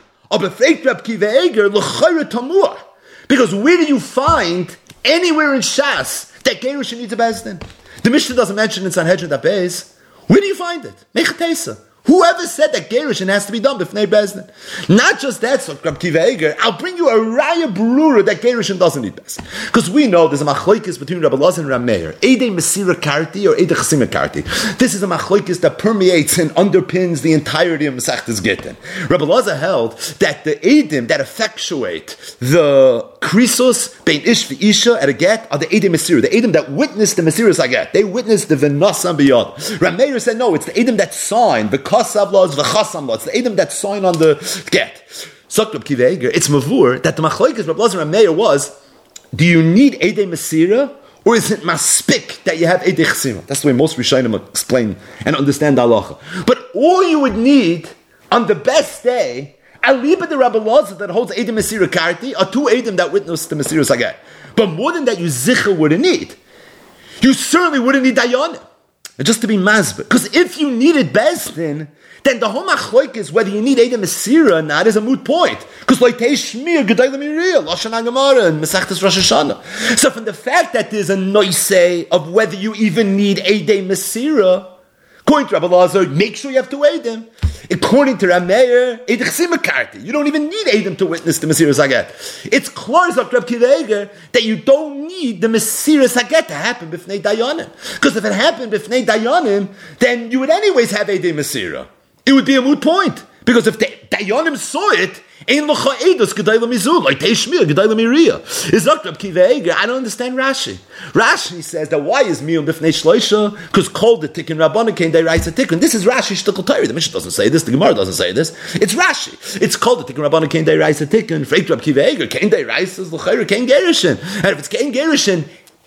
Because where do you find anywhere in Shas that gerushin needs a bezdin? The Mishnah doesn't mention in Sanhedrin Daf Beis. Where do you find it? Mechatesa. Whoever said that gerushin has to be done b'fnei bezdin? Not just that, so Rab Kiva Eiger, I'll bring you a raya brura that gerushin doesn't need bezdin. Because we know there's a machlokes between Rabbi Elazar and Rab Meir. Eidei Mesira Karti or Eidei Chasima Karti. This is a machlokes that permeates and underpins the entirety of Masechtas Gittin. Rabbi Elazar held that the Eidim that effectuate the krisos bein ish v'isha at a get are the Eidei Mesira, the Eidim that witnessed the Mesiras Haget. They witnessed the V'nasam b'yad. Rab Meir said no, it's the Eidim that signed the Kasav laws, the Chasam laws, the Edom that sign on the get. Sok Rab Kiva Eiger, it's mavur that the machlokes Rab Elazar and Meir was, do you need Eidei Mesira, or is it maspik that you have Eidei Chesima? That's the way most Rishonim explain and understand the halacha. But all you would need on the best day, aliba the Rab Elazar that holds Eidei Mesira Karti, are two Edom that witness the Mesiras Haget. But more than that, you zichel wouldn't need. You certainly wouldn't need dayanim. Just to be mazbeh. Because if you needed bezdin, then the whole machloik is whether you need Eidei Mesira or not is a moot point. Because like Tei Shmir, Gedai L'Miriyah, Lashon HaGemara, and Masechtas Rosh Hashanah. So from the fact that there's a noisei of whether you even need Eidei Mesira, according to Rabbi Elazar, make sure you have two Eidim. According to Rab Meir, Eidei Chesima Karti. You don't even need Eidim to witness the Mesiras Haget. It's clear, like Rab Kiva Eiger, that you don't need the Mesiras Haget to happen b'fnei dayanim. Because if it happened b'fnei dayanim, then you would anyways have Eidei Mesira. It would be a moot point. Because if the dayanim saw it, Ein locha eidos gedai l'mizul, like Tei Shmir, gedai l'miriyah. Is Rab Kiva Eiger, I don't understand Rashi. Rashi says that why is miyum b'fnei shloisha? Because called the tikkun rabbanon kein da'iraisa tikkun. This is Rashi shtickle Torah. The Mishnah doesn't say this, the Gemara doesn't say this. It's Rashi. It's called the tikkun rabbanon kein da'iraisa tikkun. Freit Rab Kiva Eiger, kein da'iraisa is l'chayra kein gerushin. And if it's kein gerushin,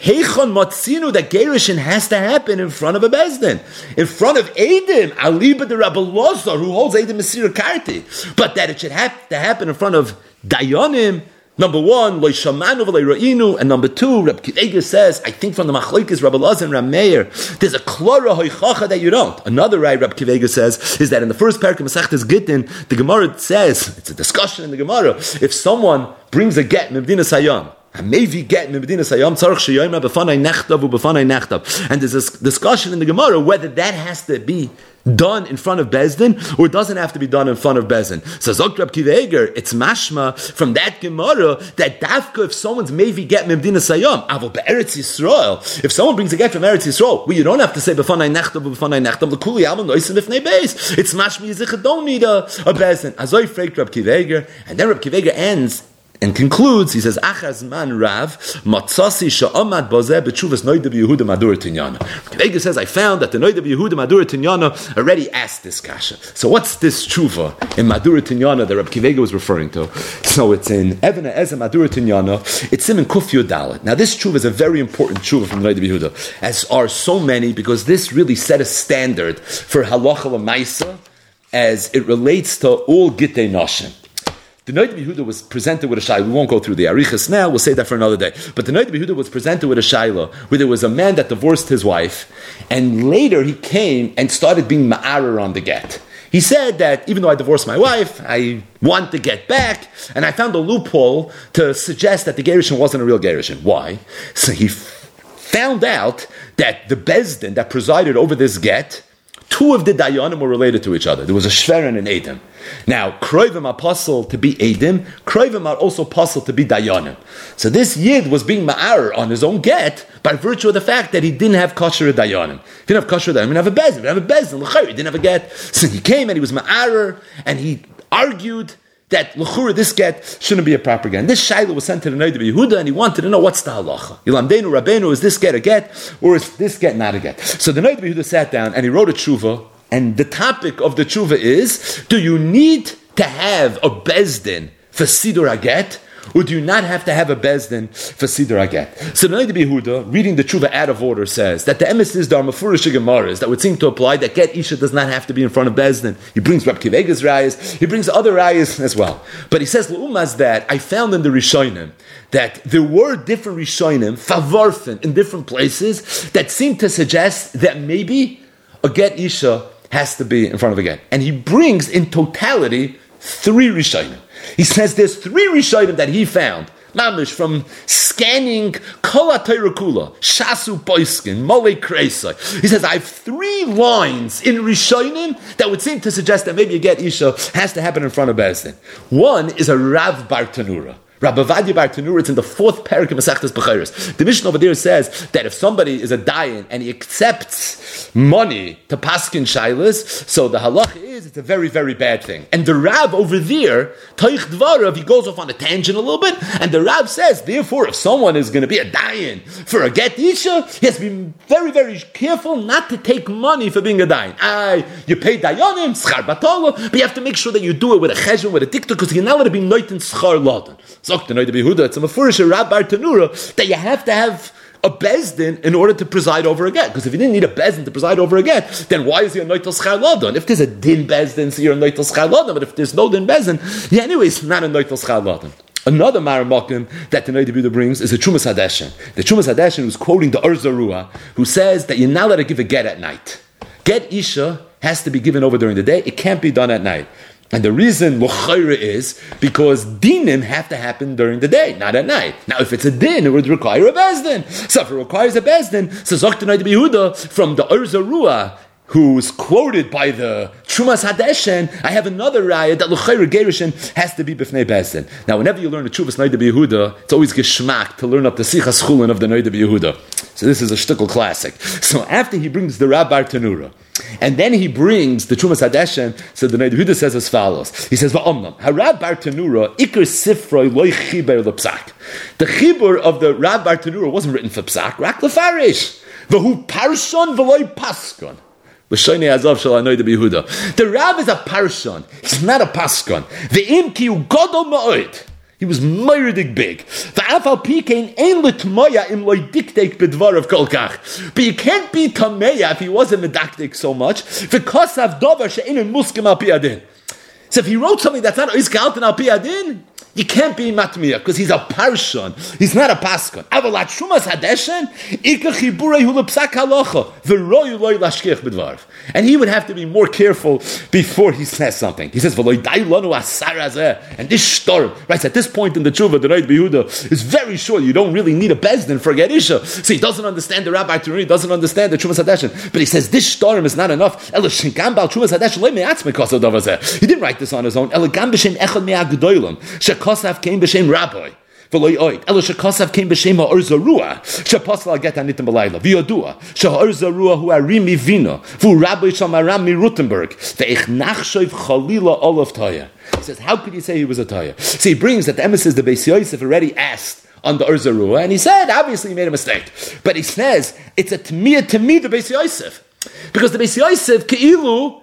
Heichon Matzinu, that Gerushin has to happen in front of a Bezdin. In front of Eidim, Aliba de Rabbi Lozar, who holds Eidim Mesir Karti. But that it should have to happen in front of Dayanim, number one, Lo Shamanu V'Lo Ra'inu, and number two, Reb Akiva Eiger says, I think from the Machlokes, Rabbi Lozar and Reb Meir, there's a Klora Hoichacha that you don't. Another right, Reb Akiva Eiger says, is that in the first parak of Masechtas Gittin, the Gemara says, it's a discussion in the Gemara, if someone brings a get, Mevdina Sayam, maybe get in Medina Sayam Tzarich Sheyoyma B'fanai Nechtav U'B'fanai Nechtav, and there's a discussion in the Gemara whether that has to be done in front of Bezdin or it doesn't have to be done in front of Bezdin. So Zok Reb Akiva Eiger, it's mashma from that Gemara that dafka if someone's maybe get Medina Sayam Avol Be'eretz Yisrael, if someone brings a get from Eretz Yisrael, well, you don't have to say B'fanai Nechtav U'B'fanai Nechtav L'Kuli Alman Noisim B'fnei Beis. It's mashma Yizicha don't need a, a Bezdin. Azoy Freik Reb Akiva Eiger, and then Reb Akiva Eiger ends and concludes, he says, Achaz man Rav, Matzasi sha'amad bozeh b'tshuvas Noida b'Yehuda Madur Tinyana. Vega says, I found that the Noida b'Yehuda Madur Tinyana already asked this kasha. So what's this tshuva in Madur Tinyana that Reb Akiva Eiger was referring to? So it's in Even Ezer Madur Tinyana, it's in Kuf Yud Dalet. Now this tshuva is a very important tshuva from Noida b'Yehuda, as are so many, because this really set a standard for halacha l'maisa as it relates to all Gittei Nashim. The Noida b'Yehuda was presented with a shayla. We won't go through the arichas now. We'll save that for another day. But the Noida b'Yehuda was presented with a shayla where there was a man that divorced his wife, and later he came and started being ma'arer on the get. He said that even though I divorced my wife, I want to get back, and I found a loophole to suggest that the gerushin wasn't a real gerushin. Why? So he f- found out that the bezdin that presided over this get, two of the dayanim were related to each other. There was a shver and an edim. Now, kroivim are puzzled to be edim, kroivim are also puzzled to be dayanim. So this yid was being ma'arer on his own get by virtue of the fact that he didn't have kosher dayanim. He didn't have kosher dayanim, he didn't have a bezdin, he didn't have a bezdin, l'chayr, he didn't have a get. So he came and he was ma'arer, and he argued that l'chura this get shouldn't be a proper get. And this shayla was sent to the Noida b'Yehuda, and he wanted to know what's the halacha. Yilamdeinu Rabbeinu, is this get a get, or is this get not a get? So the Noida b'Yehuda sat down and he wrote a tshuva, and the topic of the tshuva is: do you need to have a bezdin for sidur haget, or do you not have to have a bezdin for sidur haget? So the Noida b'Yehuda, reading the tshuva out of order, says that the emes is the mafurish gemaras that would seem to apply that get isha does not have to be in front of bezdin. He brings Reb Akiva Eiger's rayas, he brings other rayas as well. But he says l'umas that I found in the Rishonim that there were different Rishonim favorfen in different places that seem to suggest that maybe a get isha has to be in front of a get. And he brings in totality three Rishonim. He says there's three Rishonim that he found, mamish, from scanning Kol HaTorah Kula, Shasu Poiskin, Molei Kreisai. He says, I have three lines in Rishonim that would seem to suggest that maybe a get isha has to happen in front of Bezdin. One is a Rav Bar Tanura. Rabbi Vadia Bar Tanura, it's in the fourth parak of Masechtas Bechiros. The Mishnah over there says that if somebody is a dayan and he accepts money to paskin shailas, so the halacha is it's a very, very bad thing. And the Rav over there, Toich Dvarav, he goes off on a tangent a little bit, and the Rav says, therefore, if someone is going to be a dayan for a get isha, he has to be very, very careful not to take money for being a dayan. Ah, you pay dayanim, schar batola, but you have to make sure that you do it with a cheshvan, with a dikta, because you're not allowed to be noitin schar laden. So the Noida b'Yehuda, it's a mafurish Rab Bar Tanura that you have to have a bezdin in order to preside over a get. Because if you didn't need a bezdin to preside over a get, then why is he a noitel schar ladan? If there's a din bezdin, so you're a noitel schar ladan. But if there's no din bezdin, yeah, anyway, it's not a noitel schar ladan. Another maramakim that the Noida b'Yehuda brings is the Trumas Hadeshin. The Trumas Hadeshin was quoting the Ur Zarua, who says that you're not allowed to give a get at night. Get isha has to be given over during the day. It can't be done at night. And the reason l'chayra is because dinim have to happen during the day, not at night. Now, if it's a din, it would require a bezdin. So if it requires a bezdin, so Zok the Noida b'Yehuda from the Ur Zarua, who's quoted by the Trumas Hadeshen, I have another raya that l'chayra gerushin has to be b'fnei bezdin. Now, whenever you learn the Trumas Noida b'Yehuda, it's always geschmack to learn up the Sichas Chulin of the Noida b'Yehuda. So this is a shtickle classic. So after he brings the Rab Bar Tanura, and then he brings the Trumas Hadeshen, so the Noida b'Yehuda says as follows. He says, Va'omnam, Harab Bar Tanura, Iker Sifroi Loi Chiber L'Psak. The Chibur of the Rab Bar Tanura wasn't written for Psak, Rak L'Farish. V'hu Parshon V'loi Paskon. The Rab is a Parshon. He's not a Paskon. Ve'im ki u Godol Ma'od. He was murdig big. But you can't be tameya if he wasn't medactic so much. So if he wrote something that's not Izgalten al pi adin, you can't be matmiya because he's a parshon. He's not a paskon. Avalat shumas hadeshen ikachibure hulepsak halacha v'royu loy lashkich bedvarv. And he would have to be more careful before he says something. He says v'loy dai lanu asar hazeh. And this storm, right? At this point in the tshuva, the Rav Yehuda is very sure you don't really need a bezdin for Gerisha. So he doesn't understand the Rabbi Turuni, doesn't understand the shumas hadeshen. But he says this storm is not enough. He didn't write this on his own. Kosav came b'shem Rabbi. V'loy oid. Elo shekosav came b'shem ha'or zarua. Sheposel al get anitim b'layla. V'yodua. She'ha'or zarua hu arim mivino. V'u Rabbi shamaram mi Rutenberg. Ve'ich nachshoiv chalila olav toya. He says, how could you say he was a toya? So he brings that the emissaries, the Beis Yosef, already asked on the Or Zarua, and he said, obviously he made a mistake. But he says, it's a tmiyah to me, the Beis Yosef. Because the Beis Yosef, ke'ilu,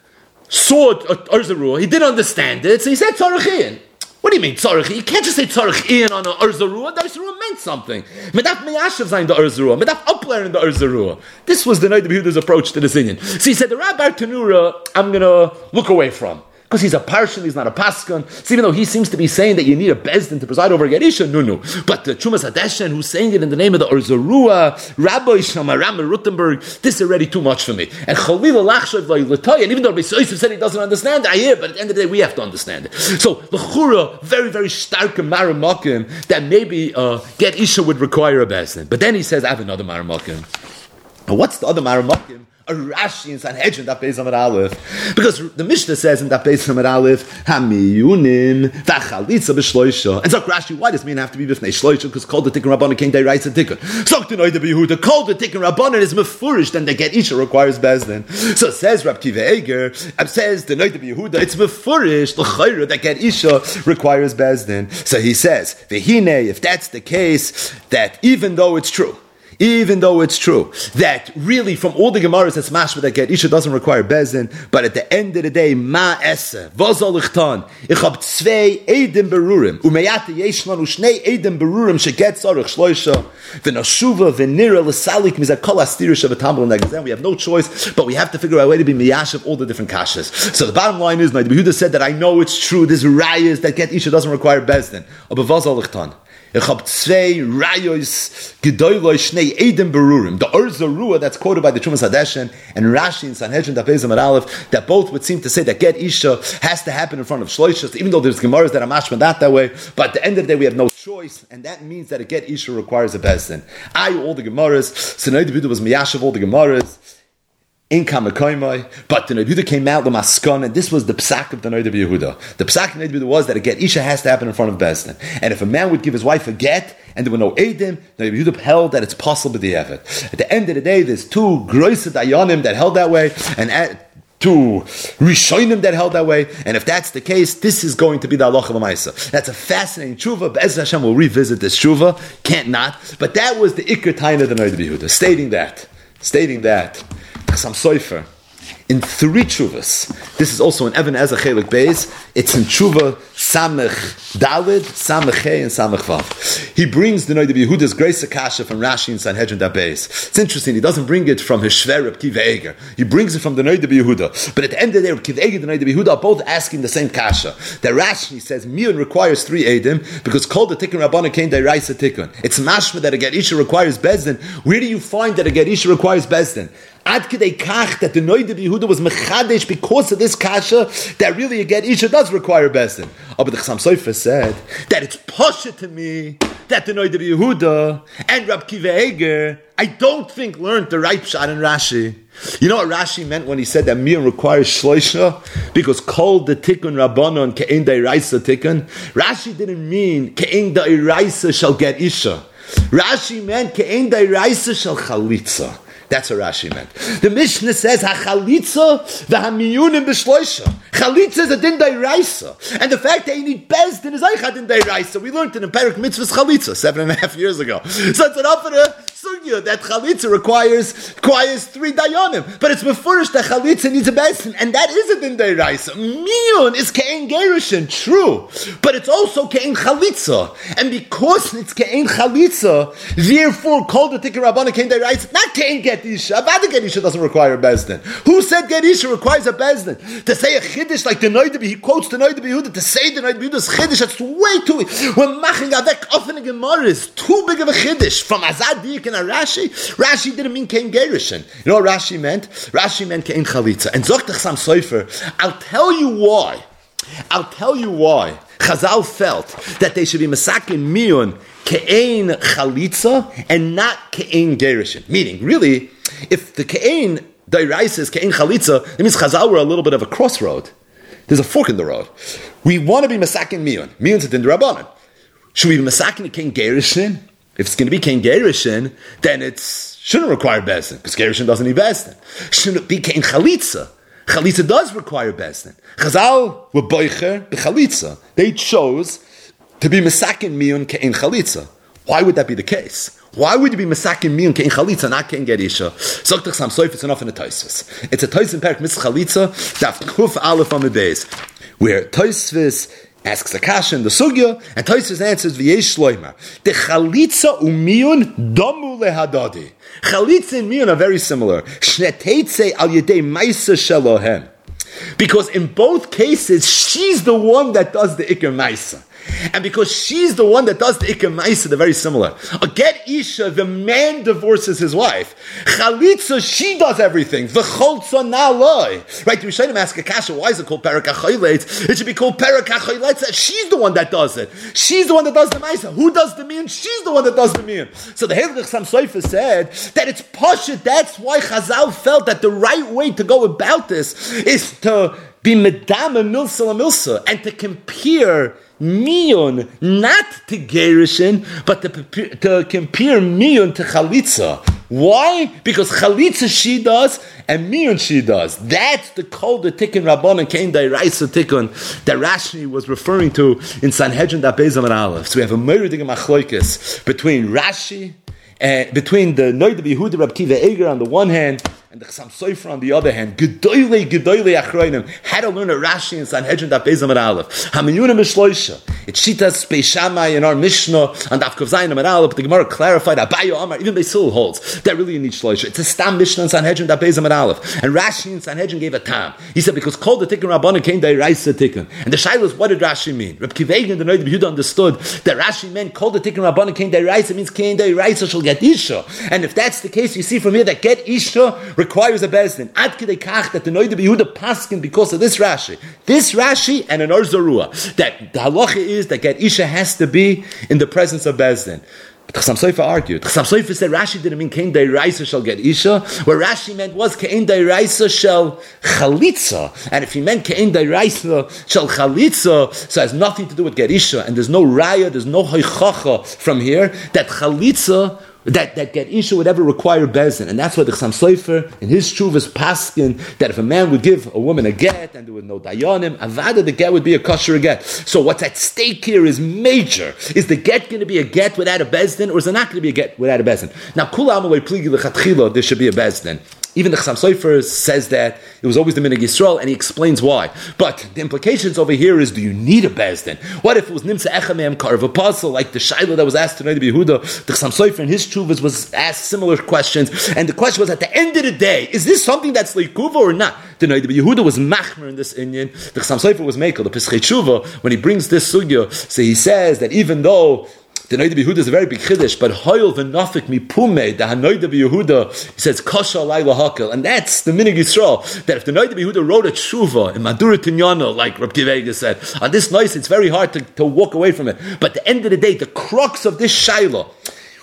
saw Or Zarua, he didn't understand it, so he said, tzarech. What do you mean tzarech? You can't just say tzarech in on an Or Zarua. The Or Zarua meant something. Medaf meyashav zayin the Or Zarua. Medaf upler in the Or Zarua. This was the Noda B'Yehuda's approach to this Inyan. So he said, the Rabbi Tanura, I'm going to look away from. Because he's a parshan, he's not a paskan. So even though he seems to be saying that you need a bezdin to preside over a Gerisha, no, no. But the Chumas Hadeshen, who's saying it in the name of the Or Zarua, Rabbi Shamaram Rutenberg, this is already too much for me. And Chalila Lachshav L'Latay, and even though Beis Yosef said he doesn't understand it, I hear, but at the end of the day, we have to understand it. So the Chura, very, very stark Maramakim, that maybe uh, Get Isha would require a bezdin. But then he says, I have another Maramakim. And what's the other Maramakim? A Rashi in Sanhedrin that Beis Amar Aleph, because the Mishnah says in that Beis Amar Aleph, Hamiyunim v'chalitza b'shloisha. And so Rashi, why does it mean have to be b'fnei shloisha? Because called the Tikkun Rabbanan came they writes a Tikkun. So to know the Yehuda called the Tikkun Rabbanan is mefurish, then the Get Isha requires bezdin. So it says Rab Kiva Eger, it says the Noda B'Yehuda, it's mefurish the Chayra that Get Isha requires bezdin. So he says, v'hine, if that's the case, that even though it's true. Even though it's true that really from all the Gemaras that's mashma that Get Isha doesn't require bezin, but at the end of the day, ma esse, v'zol ichtan, ich hab zwei Eidim berurim, umeyate yesh lanu shnei Eidim berurim sheget tzarech shloisha, v'nashuva v'nira l'salik mizah kol astirish v'tamel negazem. We have no choice, but we have to figure out a way to be miyash of all the different kashas. So the bottom line is, Noda B'Yehuda said that I know it's true, there's rayas that Get Isha doesn't require bezin, but v'zol ichtan. Ich hab zwei rayos gedoyloi shnei Eidim berurim. The Or Zarua that's quoted by the Chumas Hadeshen and Rashi in Sanhedrin Daf Beis Amar Aleph, that both would seem to say that Get Isha has to happen in front of Shloishas, even though there's Gemaras that are mashman that that way. But at the end of the day, we have no choice, and that means that a Get Isha requires a bezdin. I all the Gemaras. So Noda B'Yehuda was miyashav all the Gemaras. In Kamakoimai, but the Noda B'Yehuda came out the Maskon, and this was the psak of the Noda B'Yehuda. The psak of the Noda B'Yehuda was that a Get Isha has to happen in front of Bezdin. And if a man would give his wife a get, and there were no Eidim, the Noda B'Yehuda held that it's possible to have it. At the end of the day, there's two Groise Dayanim that held that way, and at two Rishonim that held that way, and if that's the case, this is going to be the halacha l'maisa. That's a fascinating tshuva. Be'ez Hashem will revisit this tshuva. Can't not. But that was the Iker Taina of the Noda B'Yehuda, stating that, stating that. Some Soifer in three tshuvas. This is also in Even Ezer Chelik Beis. It's in tshuva Samech Dalid, Samech He, and Samech Vav. He brings the Noda B'Yehuda's Grace Akasha from Rashi and Sanhedrin Daf Beis. It's interesting. He doesn't bring it from his Shver Reb Kiva Eger. He brings it from the Noda B'Yehuda. But at the end of the day, Reb Kiva Eger and the Noda B'Yehuda are both asking the same kasha. The Rashi says Miyun requires three Eidim because called the Tikkun Rabbanan came they rise a Tikkun. It's mashma that a Get Isha requires bezdin. Where do you find that a Get Isha requires bezdin? Ad Kidei Kach that the Noda B'Yehuda was mechadesh because of this kasha that really a Get Isha does require bezdin. Oh, but the Chassam Sofer said that it's pasha to me that the Noda B'Yehuda and Rab Kiva Eger, I don't think learned the right pshat in Rashi. You know what Rashi meant when he said that Miyun requires shloisha? Because called the tikkun rabbanon ke'en da'iraisa tikkun. Rashi didn't mean ke'en da'iraisa shall Get Isha. Rashi meant ke'en da'iraisa shall chalitza. That's what Rashi meant. The Mishnah says, "Hachalitza v'hamiyunim b'shloisha." Chalitza is a din d'oraisa, and the fact that you need bezdin is aichad din d'oraisa. We learned it in Perek Mitzvahs Chalitza seven and a half years ago. So it's an offer sugya that chalitza requires requires three dayanim, but it's mefurish that chalitza needs a bezdin, and that is a din d'oraisa. Miyun is ke'en gerushin, true, but it's also ke'en chalitza, and because it's ke'en chalitza, therefore called the tikkun rabbana ke'en d'oraisa, not ke'en get isha. Avada get isha doesn't require a bezdin. Who said get isha requires a bezdin? To say a chiddush like the Noida, he quotes the Noida Behuda, to say the Noida Behuda is chiddush, that's way too, when maching avek often a gemara is too big of a chiddush. From Azad Dik and Rashi, Rashi didn't mean kein gerushin. You know what Rashi meant? Rashi meant kein chalitza. And Zoktach Sam Sofer, I'll tell you why. I'll tell you why Chazal felt that they should be masakin miyun kein chalitza and not kein gerushin. Meaning, really, if the kein d'oraisa is kein chalitza, it means Chazal were a little bit of a crossroad. There's a fork in the road. We want to be masakin miyun. Miyun's a din d'Rabbanan. Should we be masakin kein gerushin? If it's going to be kein gerushin, then it shouldn't require bezdin, because gerushin doesn't need bezdin. Shouldn't it be kein chalitza? Chalitza does require bezdin. Chazal were boicher b'chalitza. They chose to be mesakin miyun kein chalitza. Why would that be the case? Why would you be mesakin miyun kein chalitza, not kein gerisha? Zoktach Sam Soif, it's enough in a Tosfos. It's a Tosfos in Perek Mitzvah Chalitza, daf kuf aleph on the base, where Tosfos asks a kasha in the sugya, and Tosfos answers v'yesh shloimar. The chalitza umiyun domu lehadadi. Chalitza and miyun are very similar. Shneteitze al yedei maisa shelohem. Because in both cases, she's the one that does the ikar maisa. And because she's the one that does the ikar ma'isa, they're very similar. A get isha, the man divorces his wife. Chalitza, she does everything. V'cholza na'loi. Right, we should ask a kasha, why is it called perak hachoyletz? It should be called perak hachoyletz. She's the one that does it. She's the one that does the ma'isa. Who does the mian? She's the one that does the mian. So the Heilig Sam Sofer said that it's pashut. That's why Chazal felt that the right way to go about this is to be medama milsa la milsa, and to compare miyun not to gerushin, but to, to compare miyun to chalitza. Why? Because chalitza she does and miyun she does. That's the call the tikkun rabbanan kein d'oraisa tikkun that Rashi was referring to in Sanhedrin Daf Beis Amud Aleph. So we have a meridig machlokes between Rashi and uh, between the Noida Behuda Rab Kiva Eger on the one hand and the Chassam Sofer on the other hand. Gedoyle, gedoyle achroinim. Had to learn a Rashi in Sanhedrin Daf Beis Amud Aleph. Hamiyunim Mishloisha. It's Shitas Beis Shammai in our Mishnah on Daf Kuf Zayin Amud Aleph. But the Gemara clarified. Abayo Amar, even Beis Hillel holds that really you need Shloisha. It's a Stam Mishnah in Sanhedrin Daf Beis Amud Aleph. And Rashi in Sanhedrin gave a tam. He said because called the Tikkun Rabbanan came d'oraisa Tikkun. And the Shaila is, what did Rashi mean? Reb Kiva Eger and the Noida Behuda understood that Rashi meant called the Tikkun Rabbanan came d'oraisa means came d'oraisa shall get isha. And if that's the case, you see from here that get isha requires a bezdin. Ad kidei kach that the Noida Behuda paskin because of this Rashi, this Rashi and an Or Zarua, that the halacha is that get isha has to be in the presence of bezdin. But Chassam Sofer argued. Chassam Sofer said Rashi didn't mean kein d'oraisa shall get isha. What Rashi meant was kein d'oraisa shall chalitza. And if he meant kein d'oraisa shall chalitza, so it has nothing to do with get isha. And there's no raya, there's no hoichacha from here that chalitza, that, that get isha would ever require bezdin. And that's why the Chassam Sofer in his shuvas paskin that if a man would give a woman a get and there was no dayanim, avada the get would be a kosher get. So what's at stake here is major. Is the get going to be a get without a bezdin, or is it not going to be a get without a bezdin? Now kula amalei pligi lechatchila, there should be a bezdin. Even the Chassam Sofer says that it was always the Minhag Yisrael, and he explains why. But the implications over here is, do you need a bezdin? What if it was nimsa echamem karv apostle, like the Shaila that was asked to Noida Behuda? The Chassam Sofer in his chuvas was asked similar questions, and the question was, at the end of the day, is this something that's leikuva or not? The Noida Behuda was machmer in this inyan. The Chassam Sofer was mekel. The Pesachei Tshuva, when he brings this sugya, so he says that even though the Noida Behuda is a very big chiddush, but hoyel v'nafik mipume, the Hanoida Behuda, he says kasha alai lahakel, and that's the Minhag Yisrael, that if the Noida Behuda wrote a tshuva in Madura Tinyana, like Reb Kiva Eger said, on this nice, it's very hard to, to walk away from it. But at the end of the day, the crux of this shaila,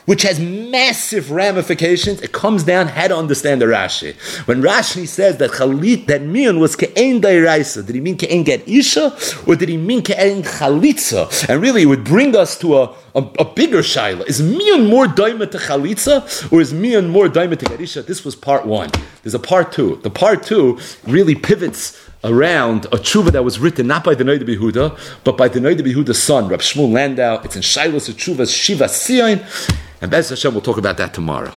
which has massive ramifications. It comes down how to understand the Rashi. When Rashi says that chalit, that miyun was ke'en dairaisa, did he mean ke'en get isha, or did he mean ke'en chalitza? And really, it would bring us to a, a, a bigger shaila. Is miyun more daima to chalitza, or is miyun more daima to get isha? This was part one. There's a part two. The part two really pivots around a tshuva that was written not by the Noda B'Yehuda, but by the Noda B'Yehuda's son, Rab Shmuel Landau. It's in Shiloh's tshuva Shiva Sion, and Bez Hashem, we'll talk about that tomorrow.